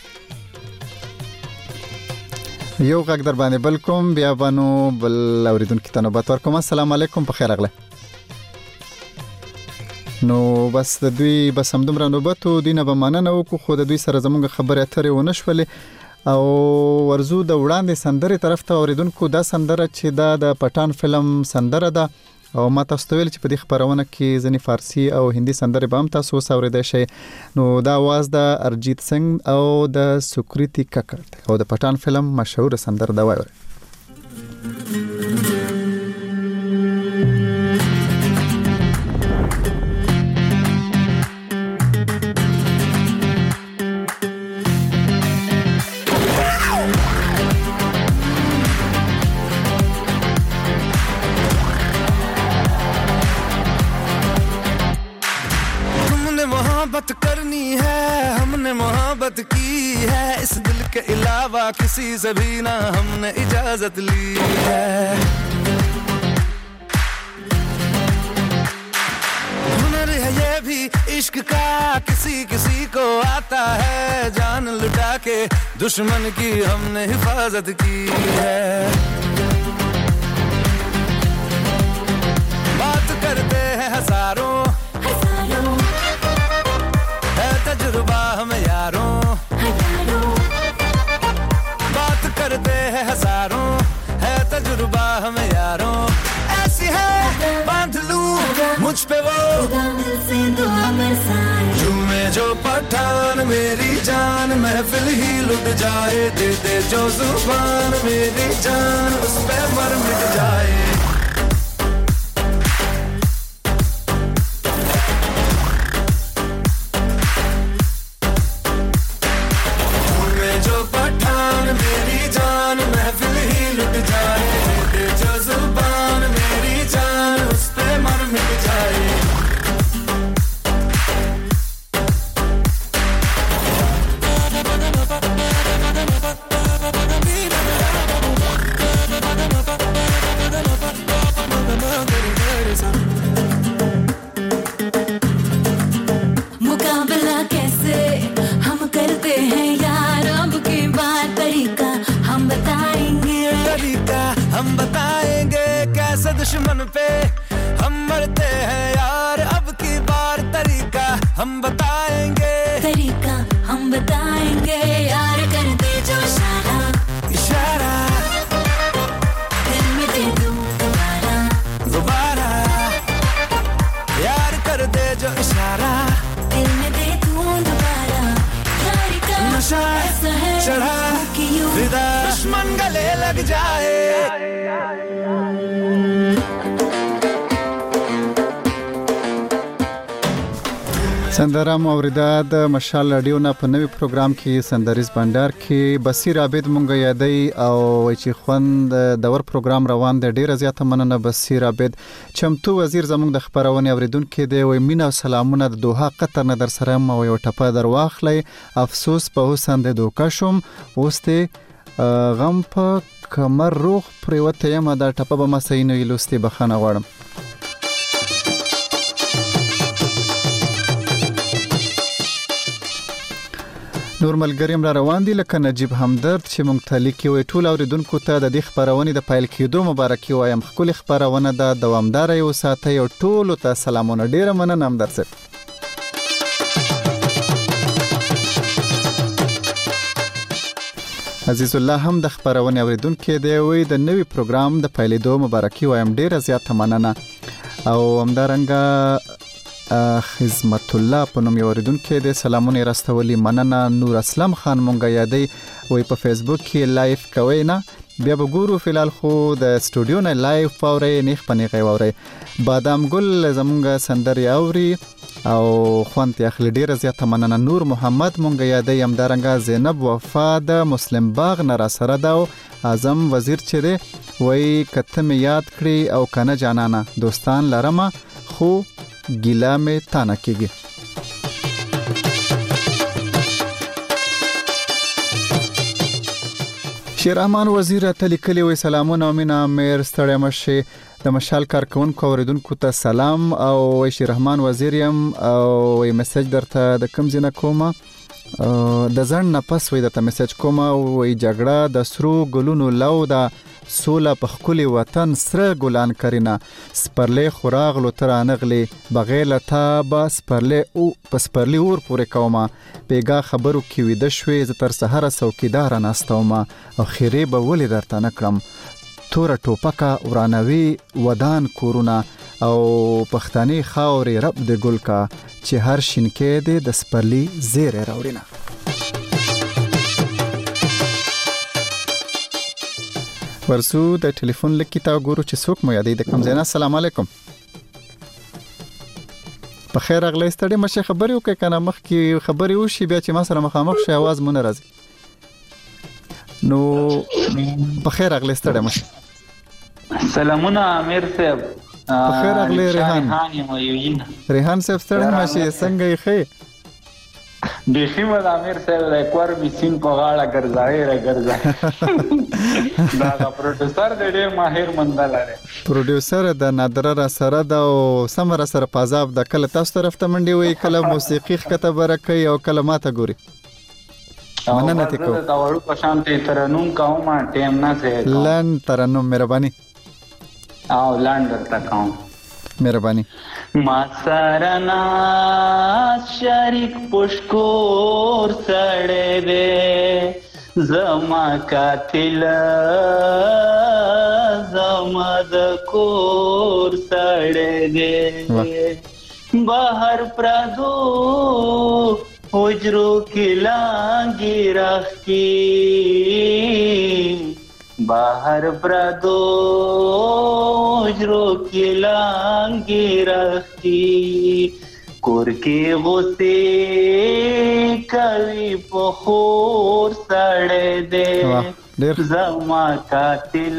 یو غږ در باندې بل کوم بیا بانو بل اوریدونکو ته نوبت ورکوم السلام علیکم په خیر اغلی نو بس د دوی بس همدومره نوبت دینه به مننه وکړو خو د دوی سره زموږ خبرې اترې ونه شولې او ورزو د وړاندې سندرې طرف ته اوریدونکو دا سندره چې دا د پټان فلم سندره ده او ما تاسو ته ویل چې په دې خبرونه کې ځنې فارسی او هندي سندرې به هم تاسو اوریدای شئ نو دا आवाज د ارجیت سنگ او د سکریتی ککړ او د پټان فلم مشهور سندره دا وایي मोहब्बत करनी है हमने मोहब्बत की है इस दिल के अलावा किसी से भी ना हमने इजाजत ली है हुनर है ये भी इश्क का किसी किसी को आता है जान लुटा के दुश्मन की हमने हिफाजत की है बात करते हैं हजारों तजुर्बा हम यारों बात करते हैं हजारों है तजुर्बा हम यारों ऐसी है बांध लूं मुझ पे वो झूमे जो पठान मेरी जान महफिल ही लुट जाए दे दे जो जुबान मेरी जान उस पे मर मिट जाए दुश्मन पे हम मरते हैं यार अब की बार तरीका हम बताएंगे यार कर दे जो इशारा दिल में दे दूं दोबारा यार कर दे जो इशारा दिल में दे दूं दोबारा यार का नशा चढ़ा फिदा दुश्मन गले लग जाए سندره موریده د مشال رادیو نه په نوي پروګرام کې سندریز بندر کې بصیر عابد مونږ یادای او چې خوند دور پروګرام روان دی ډیره زیاته مننه بصیر عابد چمتو وزیر زمونږ د خبرونه اوریدونکو دی وای مینا سلامونه د دوحه قطر نه در سره مو یو ټپه در واخلې افسوس په حسن د دوکا شوم اوسته غم په کمر روح پروته یم دا ټپه به ما صحیح نه لوستي بخنه غواړم نور ملګریم را روان دي لکه نجیب همدرد چې مونږ ته لیکي وي ټول اوریدونکو ته د دې خبرونه د پایل کېدو مبارکي وایم خپل خبرونه د دوامدار یو ساعت یو ټول ته سلامونه ډیره مننه همدرد صاحب عزیز الله هم د خبرونه اوریدونکو دی وي د نوي پروګرام د پایلیدو مبارکي وایم ډیره زیاته مننه او همدارنګه خدمت الله په نوم اوریدونکو د سلامونه راستولي مننه نور اسلام خان مونږ یادای وای په فیسبوک کې لایف کوي نه بیا به ګورو فلال خو د سټوډیو نه لایف پاورې نه خپنې غووري بادام ګل زمونږ سندري اوري او خوانت اخلي ډیره زیاته مننه نور محمد مونږ یادای همدارنګه زینب وفا د مسلم باغ نه را سره دا اعظم وزیر چره وای کته می یاد کړی او کنه جانانا دوستان لرمه خو ګیلا می تانه کېږي شیرحمان وزیر ته لیکلی وي سلامونه مینا میر ستړی مشه د مشال کارکونکو اوریدونکو ته سلام او شیرحمان وزیر يم او میسج درته د کوم ځنه کومه د ځن نه پس وي د میسج کومه وي جګړه د سرو ګلونو لو دا سولا په خولي وطن سره ګلان کرینا سپرلې خوراغلو ترانغلي بغیر تا با سپرلې او پسپرلې اور پورې کوما پیګه خبرو کې وې د شوي ز تر سحر څوکیدار ناستوما او خیره به ولې درته نکړم تور ټوپکا ورانوي ودان کورونا او پښتني خاورې رب د ګل کا چې هر شینکې د سپرلې زیره راوړینا ورسو د ټلیفون لکیتا ګورو چې څوک مو یادې د کم زینا السلام علیکم په خیر اغلی ستړي مشه خبرې وکړه کنه مخ کې خبرې وشي بیا چې ما سره مخامخ شي आवाज مونږ راځي نو په خیر اغلی ستړي مشه سلامونه امیر صاحب په خیر اغلی ریحان صاحب ستړي مشه څنګه یې خې دیخی مد امیر صاحب لیکور بی سین پا غاڑا گرزائی را گرزائی دا پروڈیوسر دا دیر ماهر مندل آره پروډیوسر د نادره را سره دا او سمره سره پازاب د کله تاسو طرف ته منډي وي کله موسیقي خته برکې او کله ماته ګوري مننه ته کو دا وړو په شانته ترنوم کوم ټیم نه سه لن ترنوم مهرباني او لاندر تا کوم مهرباني ما سرنا شریک پشکور سړې دې زما قاتل زما د کور سړې دې بهر پردو حجرو کې لانګي راخي बाहर प्रदो जरो की लांगी रखती कुर के गुस्से कवि पखोर सड़े दे जमा कातिल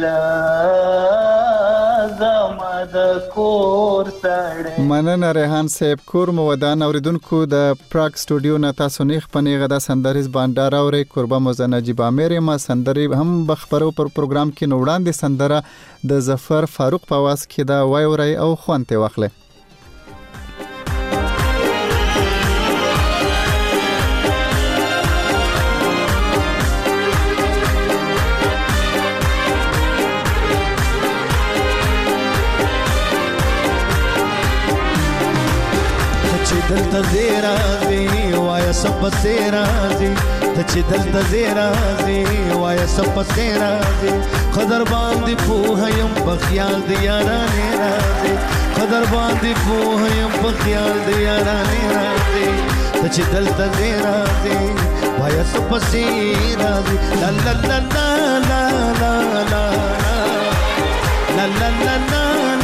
زمد کور سړې مننه ریحان صاحب کور مو ودان اوریدونکو د پراګ سټوډیو نه تاسو نیخ پنیغه د سندریز باندار اوري قربا مزنجیب امیر ما سندري هم بخبرو پر پروګرام کې نوړان دي سندره د ظفر فاروق په واس کې دا وای وري او خوانته واخله دلته زیرا زی وای سب سیرا زی چې دلته زیرا زی وای سب سیرا زی قدر باندې په هيم په خیال دی یارانه راځي قدر باندې په هيم په خیال دی یارانه راځي چې دلته زیرا زی وای سب سیرا زی لا لا لا لا لا لا لا لا لا لا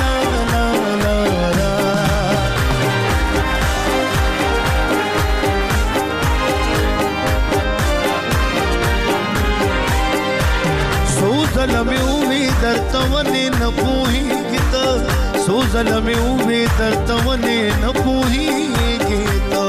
زلمی اومی در توانی نپوهی گیتا سو زلمی اومی در توانی نپوهی گیتا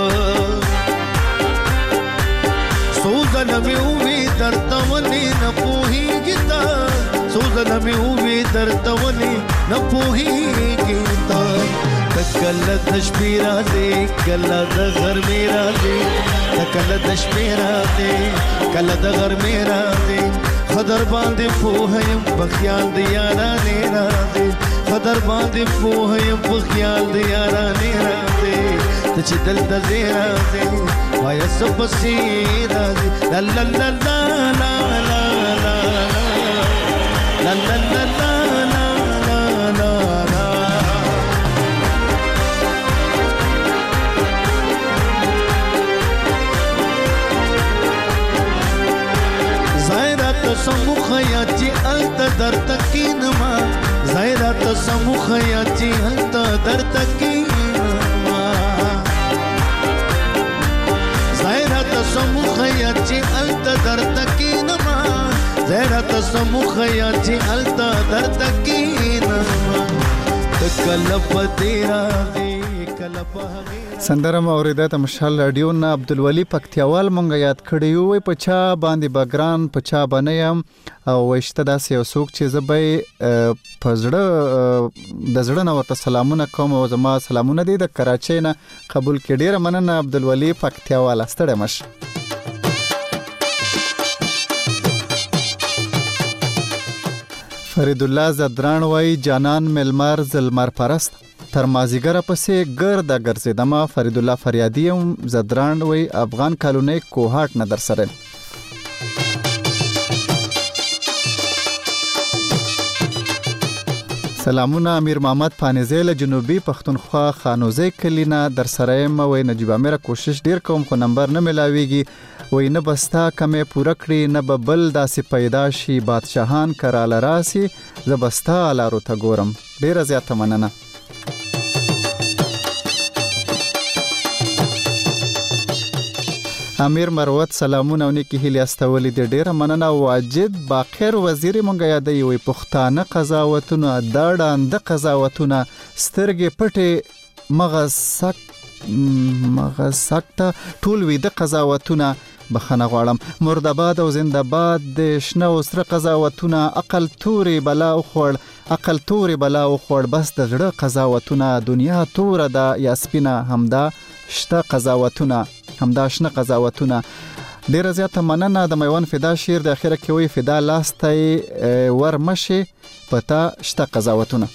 سو زلمی اومی در توانی نپوهی گیتا سو زلمی اومی در توانی نپوهی گیتا کل دشمی رازی کل دغر می رازی کل دشمی رازی کل دغر می رازی خدر باندې پوهیم په خیال د یارانې راځي خدر باندې پوهیم په خیال د یارانې راځي ته چې دلته زی راځي وایه څه پسې راځي لا لا لا لا لا لا لا لا لا لا لا سمخیاتی الت در تکینما زایرات سمخیاتی الت در تکینما زایرات سمخیاتی الت در تکینما زایرات سمخیاتی الت در تکینما تکلف تیرا دی کلپ سندرم اوریدات مشال رادیو نه عبدالولی پکتیاوال مونږ یاد کړیو وي پچا باندې بګران پچا بنیم او وشته داسې یو څوک چې زبې پزړه د زړه نه ورته سلامونه کوم او زما سلامونه دي د کراچۍ نه قبول کړي ډیر مننه عبدالولی پکتیاوال ستړي مش فرید الله زدران وای جانان ملمر زلمر پرست تر مازیګر پسې ګرد ګرځیدم. فرید الله فریادی زدران وای افغان کالونی کوهاټ نه در سره. سلامونه امیر محمد پانیزیل جنوبي پښتونخوا خانوزی کلینا در سره وای نجیب امیر کوشش ډیر کوم خو نمبر نه ملاویږي. وای نه بستا کمه پوره کړی نه ببل داسې پیدا شي بادشاهان کراله راسي زبستا لارو ته ګورم. ډیر زیاته مننه. امیر مروت سلامونه ونی هیله استولې د ډیره مننه. واجد باقر وزیر مونږ یادې وي پښتانه قضاوتونه داړه د قضاوتونه سترګې پټه مغسکته ټول وی د قضاوتونه بخنه غواړم. مردباد او زنده‌باد د شنه او سره قضاوتونه عقل توري بلا او خور بس د زړه قضاوتونه دنیا تور ده یا سپینه همدا شته قضاوتونه همدا شنه قضاوتونه. ډیره زیاته مننه. د میوان فدا شیر د اخره کې وی فدا لاستای ورمشه پتا شته قضاوتونه.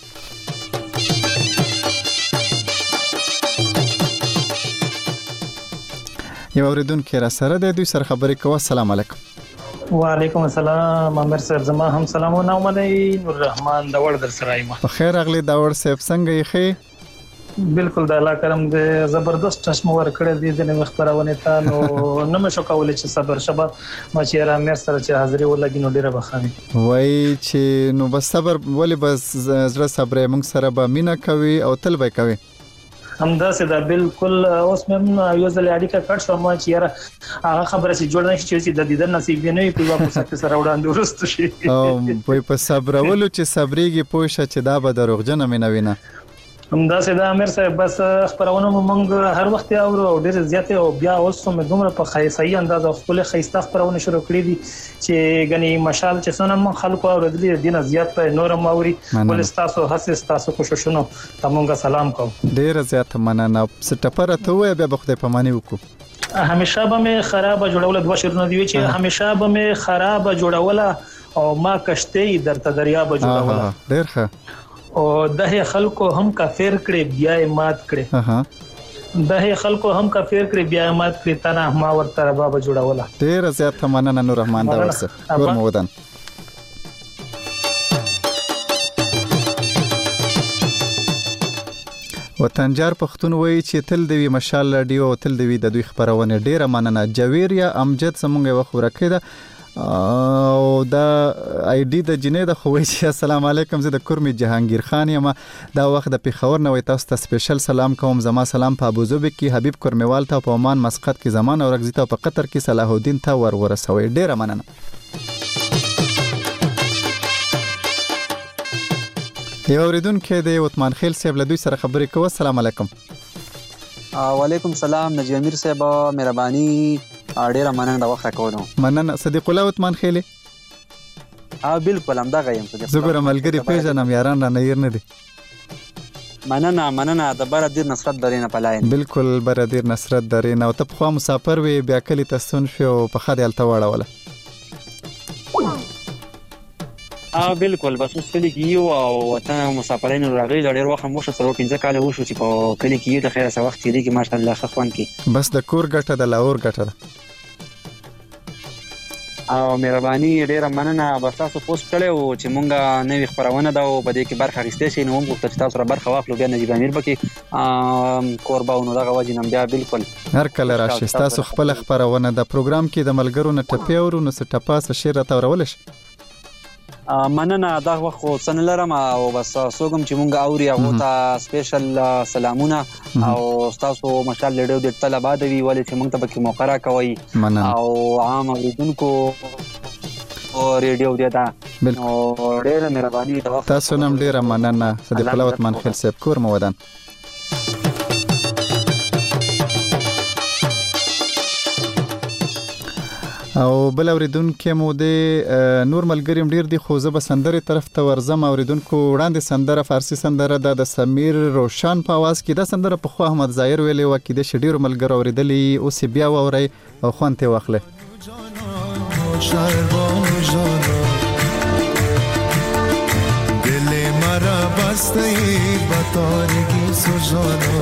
یو اوریدونکو را سره د دوی سره خبرې کوه. السلام علیکم. وعلیکم السلام امیر صاحب زما هم سلامونه ومنئ. نور رحمان داور در سره یم. بخیر اغلی داور صاحب څنګه یې؟ بالکل د الله کرم د زبردست چشم ور کړی دی د مخبرونه ته نو نه مشو کولای چې صبر شبه ما چې را مې سره چې حاضرې ولګي نو ډیره بخښنه وای چې نو بس صبر ولې بس زړه صبر موږ سره به مینا کوي او تل به کوي همداسې دا بالکل. اوس مې یو ځل اړیکه کټ شو ما چې یاره هغه خبره چې جوړ نشي چې د دیدن نصیب نه وي په واپس سره وړاندې ورست شي او په صبر ولو چې صبرېږي پوښه چې دا به دروغجن مې نه وینه. همداسې دا امیر صاحب بس خبرونه مونږ هر وخت اورو ډېر زیات او بیا اوس هم دومره په صحیح انداز خپل خیسته خبرونه شروع کړې دي چې غني مشال چې څنګه مون خلکو اوریدلې دینه زیات په نورم اوري ول تاسو هڅه تاسو کوششونو ته مونږ سلام کوم. ډېر زیات مننه. ستپره ته وای بیا بخته پمانی وکړو. همیشه به مې خراب جوړول دوه شرونه دی چې همیشه به مې خراب جوړول او ما کشته درته دریا به جوړول. ډېر ښه. او ده خلکو هم کافر کړي بیا مات کړي. ده خلکو هم کافر کړي بیا مات کړي تنه ما ورته بابا جوړوله. ډیر زیات مننه نور رحمان دا ورسه ور مودن. وطنجار پښتون وایي چې تل دوی مشال رادیو او تل دوی د دوی خبرونه ډیره مننه. جویر یا امجد سمونګه وخوره کړه او دا آی ډی د جنې د خوي چې السلام علیکم زه د کورمی جهانگیر خان یم. دا وخت د پیښور نه وای تاسو ته سپیشل سلام کوم. زما سلام په ابوظبي کې حبیب کورمیوال ته په عمان مسقط کې زمان او رغزی ته په قطر کې صلاح الدین ته ورسوي. ډیره مننه. یو اوریدونکو د عثمان خیل صاحب له دوی سره خبرې کوي. السلام علیکم. وعلیکم السلام نجیب امیر صاحب مهرباني ډیره مننه د وخت راکولو. مننه. صدیق الله عثمان خیل بالکل هم دا غیم زګور ملګری پیژنم یاران را نه ير نه دي. مننه د برادر نصرت درینه پلاین. بالکل برادر نصرت درینه او ته خو مسافر وي بیا کلی تاسون شو په خاطر الته واړه بالکل بس اوس کلی کیو او ته مسافرین راغلي ډېر وخت مو شو 15 کال وشو چې په کلی کې د خیره وخت لري کې ماشاءالله خوان کې بس د کور ګټه د لاور ګټه او مهرباني ډېر مننه. بس تاسو پوسټ کړو چې مونږه نوې خبرونه دا او بده کې برخه غوښته شي نو موږ تاسو سره برخه واخلو. بیا نجیب امیر بکې قربانو دا غواجی نم بیا بالکل هر کله راشي تاسو خپل خبرونه د پروګرام کې د ملګرو نه ټپي اورو نو ټپاس شیر ته ورولش. مننه دا وخت څنګه لرم او بس سوګم چې مونږ اوري او ته سپیشل سلامونه او تاسو مشال لډو د طلبات وی ولې چې مونږ ته به موقع را کوي او عام اوریدونکو او ریډیو دی دا او ډېر مهرباني تاسو نم ډېر مننه. صدیق الله عثمان خیل صاحب کور مودن. او بل اوریدونکو مو د نور ملګریم ډیر دی خو زه به سندره طرف ته ورزم. اوریدونکو وړاندې سندره فارسی سندره د سمیر روشن په आवाज کې د سندره په خو احمد ظاهر ویلې و کې د شډیر ملګر اوریدلې او سی بیا ووري او خوانته واخله. مرا بسته ای بطارگی سوزانا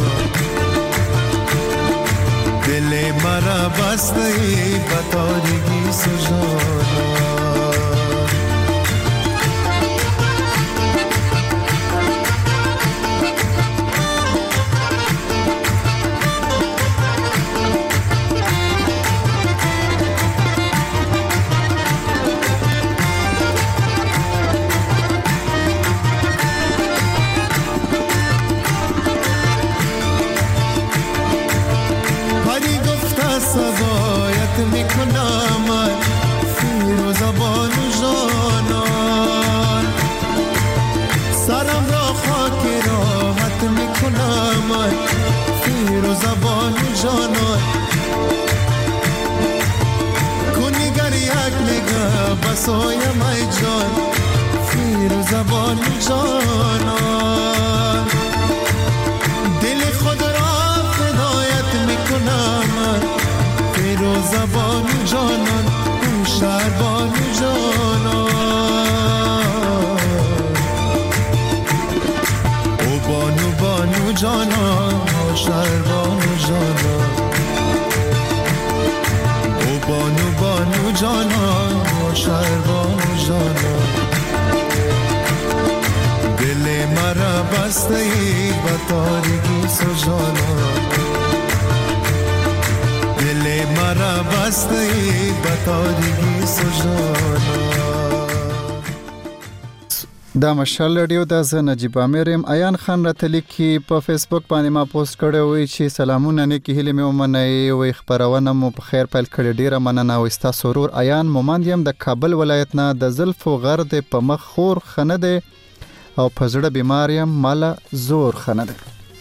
دل مرا بسته ای بطارگی سوزانا سبایت میکنم فیروز بانو جانان سرم را خاک راحت میکنم فیروز بانو جانان کنی گر یک نگاه بسایم ای جان فیروز بانو جانان دل خود را فدایت میکنم فیروز بانو جانان هوشیار بانو جانان او بانو جانان هوشیار بانو جانان او بانو جانان هوشیار بانو جانان دل مرا بسته ای بطارگی سوزانا دل مرا بسته ای بطارگی سوزانا دا مشال رادیو د ز نجیب امرم ایان خان راتلی کی په فیسبوک باندې ما پوسټ کړی وی چې سلامونه نه کی هله مې ومنه وي خبرونه مو په خیر پیل کړی ډیره مننه او استا سرور ایان مومندیم د کابل ولایت نه د زلفو غرد په مخ خور خنه ده او په زړه بیماریم مال زور خنه ده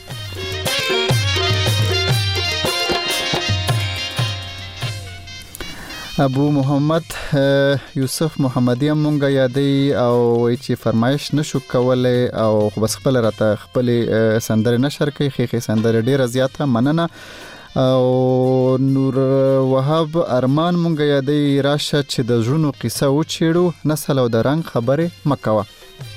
ابو محمد یوسف محمدی مونږه یادې او وای چې فرمایش نشو کولای او بس خپل راته خپل سندره نشر کوي خېخې سندره ډیره زیاته مننه او نور وهاب ارمان مونږه یادې راشه چې د ژوندو قصه و چېړو نسل او د رنگ خبره مکوه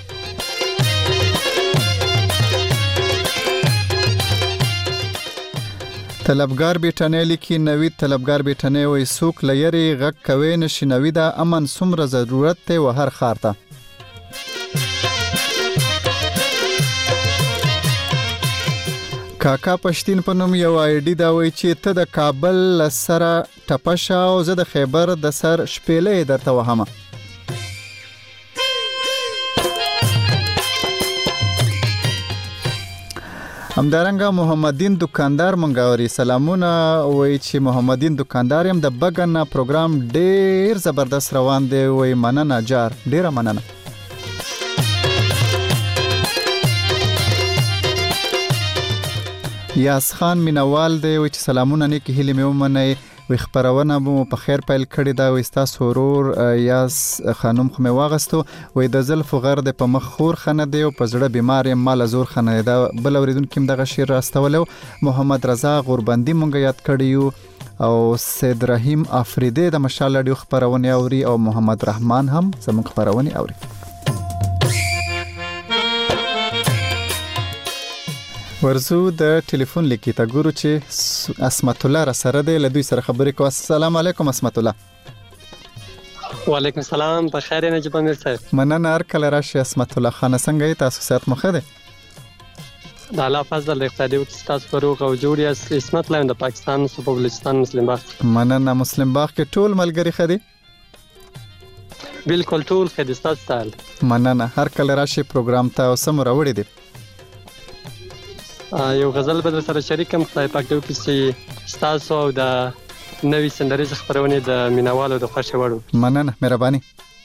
طلبگار بیٹنه لیکي نوید طلبگار بیٹنه وای سوک لیری غک کوي نشي نویدا امن سمره ضرورت ته و هر خارته کاکا پښتين په نوم یو آی ډی دا وای چې ته د کابل لسره ټپشا او زه د خیبر د سر شپېلې درته وهمه همدارنګه محمدین دکاندار منګاوري سلامونه وای چې محمدین دکاندار يم د بګن پروګرام ډیر زبردست روان دی وای مننه جار ډیره مننه یاس خان مینوال دی وای چې سلامونه نه کې هلي مې ومنه وي خبرونه مو په خیر پیل کړی دا وستا سرور یاس خانم خو مې واغستو وای د زلف غرد په مخ خور خنه دی او په زړه بیمار مال زور خنه دا بل اوریدون کوم دغه شیر راستولو محمد رضا غوربندي مونږ یاد کړیو او سید رحیم افریدی د مشال ډیو خبرونه اوري او محمد رحمان هم زموږ خبرونه اوري ورزو د ټلیفون لیکي تا ګورو چې اسمت الله را سره دی له دوی سره خبرې کوه السلام علیکم اسمت الله وعلیکم السلام په خیر نه جبا میر صاحب مننه هر کله راشي اسمت الله خان څنګه یې تاسو صحت مخه ده د الله فضل اقتصادي او تاسو فروغ او جوړ یاست اسمت الله د پاکستان صوبه بلوچستان مسلم باغ مننه مسلم باغ کې ټول ملګری خدي بالکل ټول خدي تاسو مننه هر کله راشي پروګرام ته سم راوړی دی یو غزل به سره شریکم خدای پاک دې وکړي چې تاسو او د نوې سندریز خبرونه د مینوالو د خوښ وړو مننه مهرباني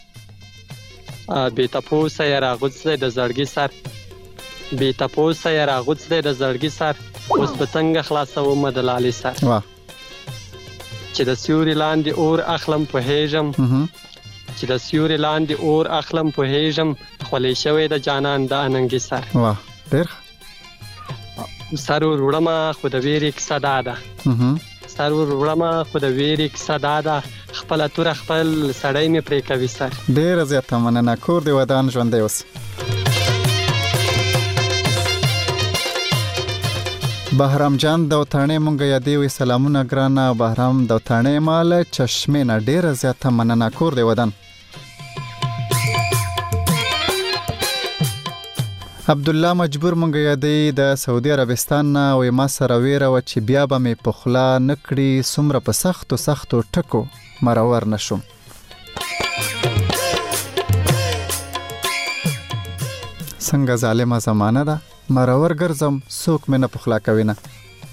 به تاسو یې راغوڅلې د زړګي سر به تاسو یې راغوڅلې د زړګي سر اوس به څنګه خلاصو مدلالي سر واه چې د سیوري لاندې اور اخلم په هیجم چې د سیوري لاندې اور اخلم په هیجم خولې شوی د جانان د اننګي سر واه ډېر سرور وړما خو د ویری کیسه ده سرور وړما خو د ویری کیسه ده خپل تور خپل سړی می پرې کوي سر ډېر زیاته مننه کور دی ودان ژوندې اوس بهرام جان دوتانه مونږ یادې وي سلامونه ګرانه بهرام دوتانه مال چشمه نه ډیره زیاته مننه کور دی ودان عبد الله مجبور مونږ یادې د سعودي عربستان نه وې ما سره ویره و چې بیا به مې پخلا نکړي سمره په سختو ټکو مرور نشم څنګه ظالمه زمانه ده مرور ګرځم څوک مې نه پخلا کوي نه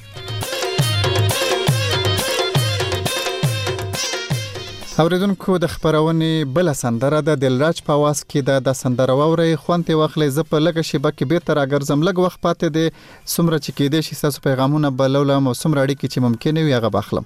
اوریدونکو د خبرونې بل سندره د دلراج په आवाज کې د سندره ووري خوانته واخلې ز په لګ شي بکه به تر اگرزم لګ وخت پاتې دي سمره چې کې دي شي تاسو پیغامونه بلول مو سمره اړي کې چې ممکن وي هغه بخلم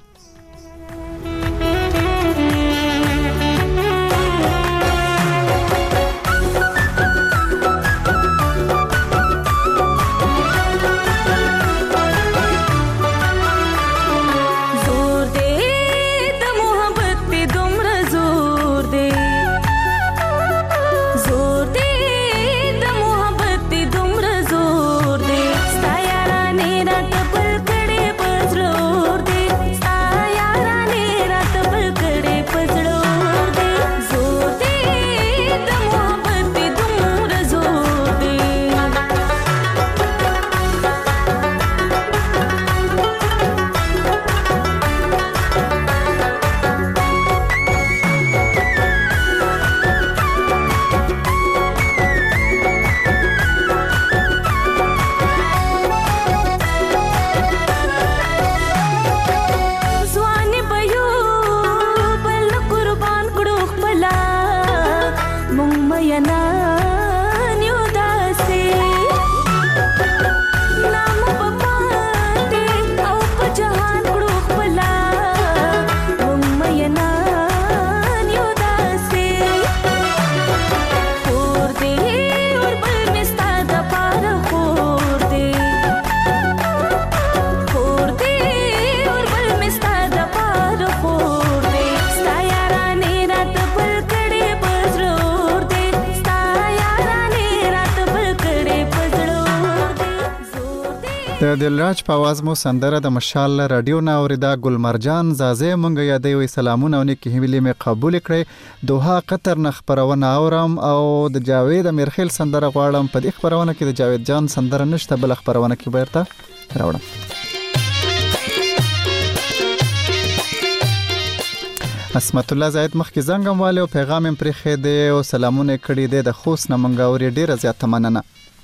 د دلراج په आवाज مو سندره د مشال رادیو نا اوریدا ګل مرجان زازه مونږ یادې وي سلامونه ونی کې ویلې مې قبول کړې دوها قطر نه خبرونه اورم او د جاوید امیرخیل سندره غواړم په دې خبرونه کې د جاوید جان سندره نشته بل خبرونه کې بیرته راوړم اسمت الله زاید مخ کې زنګم والے او پیغام هم پرې خې دې او سلامونه کړې دې د خوست نه مونږ اوري ډیره زیاته مننه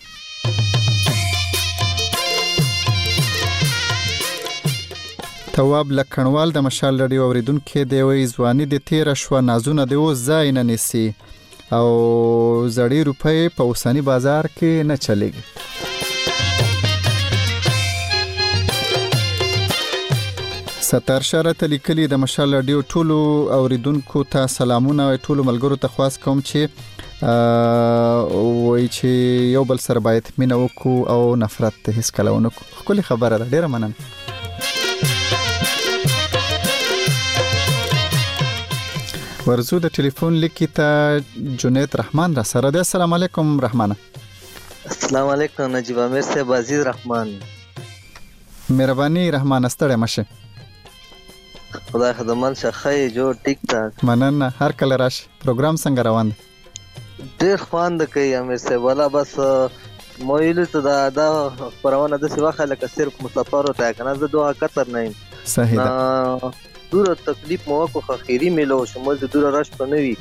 تواب لکنوال د مشال رادیو اوریدونکو دی وی ځواني د 13 شو نازونه دی او زای نه نسی او زړی روپۍ په اوساني بازار کې نه چلیږي ستر شرط لیکلي د مشال رادیو ټولو اوریدونکو ته سلامونه او ټولو ملګرو ته خواست کوم چې وای چې یو بل سره باید مینه وکړو او نفرت هیڅ کله ونه کوو خپل خبره ده ډیره مننه ورزو د ټلیفون لیکي ته جنید رحمان را سره ده السلام علیکم رحمانه السلام علیکم نجیب امیر صاحب عزیز رحمان مهرباني رحمان استړی مشه خدای خدمت شخې جو ټیک ټاک مننه هر کله راشي پروګرام څنګه روان دی ډیر خواند کوي امیر صاحب ولا بس مویل ته دا پرونه د سیوا خلک صرف مسافر ته کنه زه دوه قطر نه صحیح ده دور تکلیف مو کو خیری ملو شمول د دور رش په نوي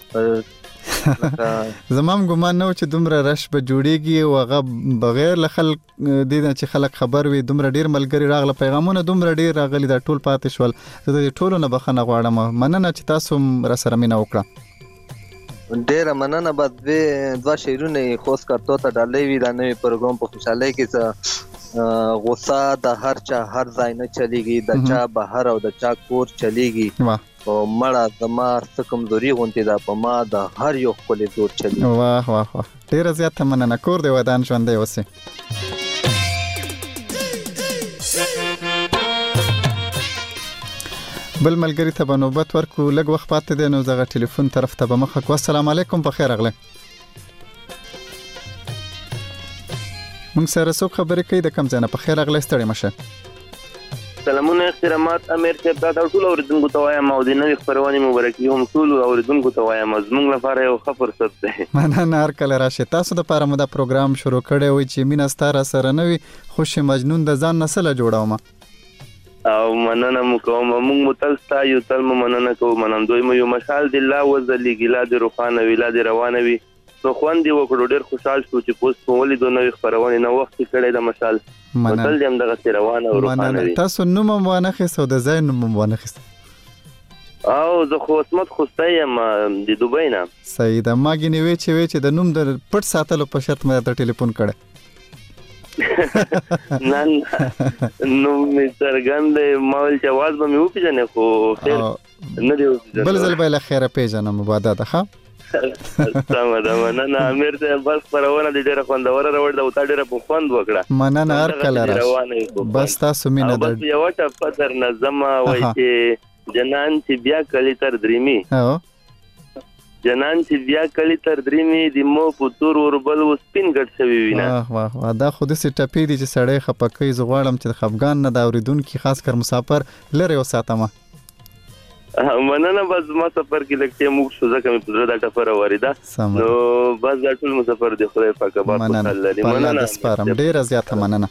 زمام ګمان نو چې دومره رش به جوړیږي او هغه بغیر ل خلک دي چې خلک خبر وي دومره ډیر ملګری راغله پیغامونه دومره ډیر راغلي دا ټول پاتې شول زه د ټولو نه بخنه غواړم مننه چې تاسو را سره مینه وکړه ډیر مننه بعد دوا شیرونه خوش کارته ته ډالې وی دا نوې پروګرام په خوشاله کې غوسه د هر چا هر ځای نه چلیږي د چا بهر او د چا کور چلیږي او مړه زما څه کمزوري غونډه ده په ما د هر یو خپل زور چلیږي واه واه واه ډیر زیات مننه کور دی ودان ژوندې اوسه بل ملګری ته بنوبت ورکو لږ وخت پاتې دی نو زغه ټلیفون طرف ته به مخه کو السلام علیکم په خیر اغله موږ سره څو خبرې کوي د کم ځای نه په خیر اغلی ستړي مشه سلامونه احترامات امیر صاحب دا ټول اوریدونکو ته وایم او د نوې خبرونه مبارکي هم ټول اوریدونکو ته وایم زموږ لپاره یو ښه فرصت دی مننه هر کله راشي تاسو د پاره مو دا پروګرام شروع کړی وي چې مینه ستاره سره نوي خوش مجنون د ځان نسل جوړوم او مننه مو کوم موږ متلستا یو تل مننه کوم منندوی مو یو مشال د الله وزلی ګلا د روخانه ولاد روانه وي نو خوندې وکړو ډېر خوشحال شو چې پوسټ په ولې د نوې خبرونه نو وخت کړی د مشال متل دې هم دغه روانه او روخانه وي تاسو نوم مو نه خسته د ځای نوم مو نه خسته او زه خو اسمت خوستایم د دوبۍ نه صحیح ده ما ګنې چې د نوم د پټ ساتلو په شرط مې ته ټلیفون کړه نن نو مستر ګند مال چې आवाज به مې وپیژنې خو خیر نه دی بل ځل به له خیره پیژنم مبادات ښه سم ده نه امیر ته بس پرونه د ډیره خوندور راوړ دا وتا ډیره په خوند وکړه مننه هر کله راځي بس تاسو مینه ده بس یو ټا پتر نظم وای چې جنان چې بیا کلی تر دریمي جنان چې بیا کلی تر دریمي د مو پتور وربل وسپین ګټ شوی وینا واه دا خو د سټپی دي چې سړی خپکې زغړم چې خفغان نه دا اوریدونکو خاص کر مسافر لره وساتمه مننه بس ما سفر کې لکه موږ شو ځکه مې پدره دا ټفر وریده نو بس دا ټول مسافر دی خدای پاک با خوشاله لري مننه سپارم ډیر زیاته مننه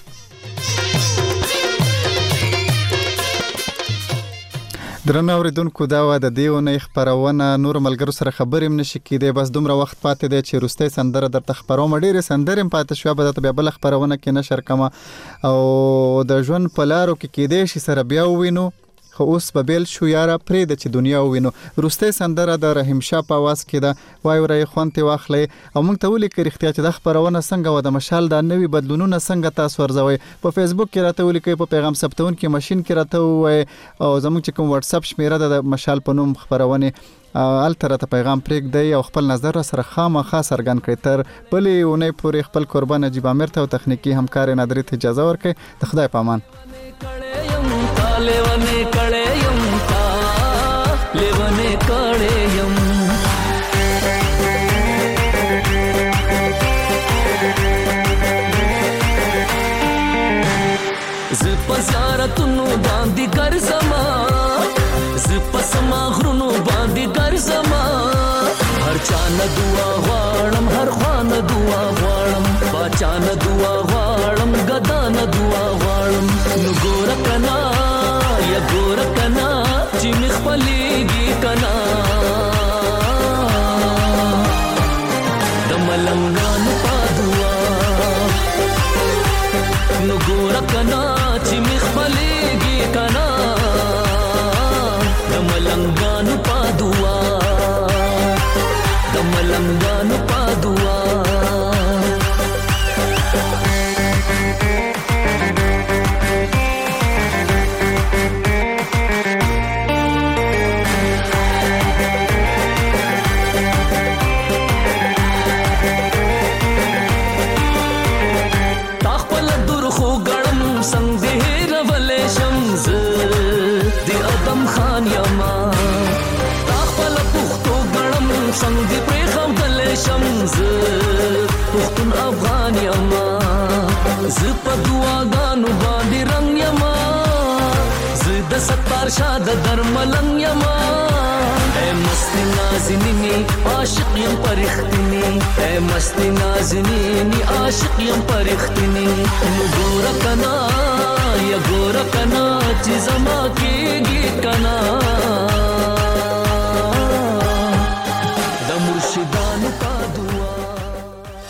درنو اوریدونکو دا و د دیونه خبرونه نور ملګرو سره خبرې هم نشي کېدای بس دومره وخت پاتې دی چې روستي سندره درته خبروم ډېرې سندرې پاتې شو به ته بل خبرونه کې نشر کما او د ژوند په لارو کې کېدای شي سره بیا وینو خو اوس به بیل شو یاره پرې د چې دنیا وینو روستي سندره د رحیم شاه په आवाज کې دا وای ورې خونته واخلې او موږ ته ولې کې اختیار چې د خبرونه څنګه و د مشال د نوي بدلونونه څنګه تاسو ورځوي په فیسبوک کې راته ولې په پیغام ثبتون کې ماشين کې راته وای او زموږ چې کوم واتس اپ شمیره د مشال په نوم خبرونه التر ته پیغام پرېګ دی او خپل نظر سره خامخا سرګن کړی تر بلې ونې پورې خپل قربان نجیب امیر ته تخنیکی همکار نادری ته اجازه ورکړي د خدای پامان लेवने कड़े यम का लेवने कड़े यम ज़पज़ारतुनु बांधी कर समा ज़पसमा घरुनु बांधी कर समा हर चान दुआ वाणम हर खान दुआ वाणम बाचान दुआ वाणम गदान दुआ वाणम नुगोरकना या गोरकना चिमख पलेगी कना दमलंगान पादुआ नुगोरकना चिमख पलेगी कना दमलंगान पादुआ दमलंगान पादुआ संगी प्रेखम दले शमज पुख्तन अफगान यमा ज़प दुआगानु बांधी रंग यमा ज़द सत्तार शाद दरमलंग यमा ऐ मस्ती नाज़नीनी आशिक यम परिख्तनी ऐ मस्ती नाज़नीनी आशिक यम परिख्तनी गोरकना या गोरकना चीज़मा केगी कना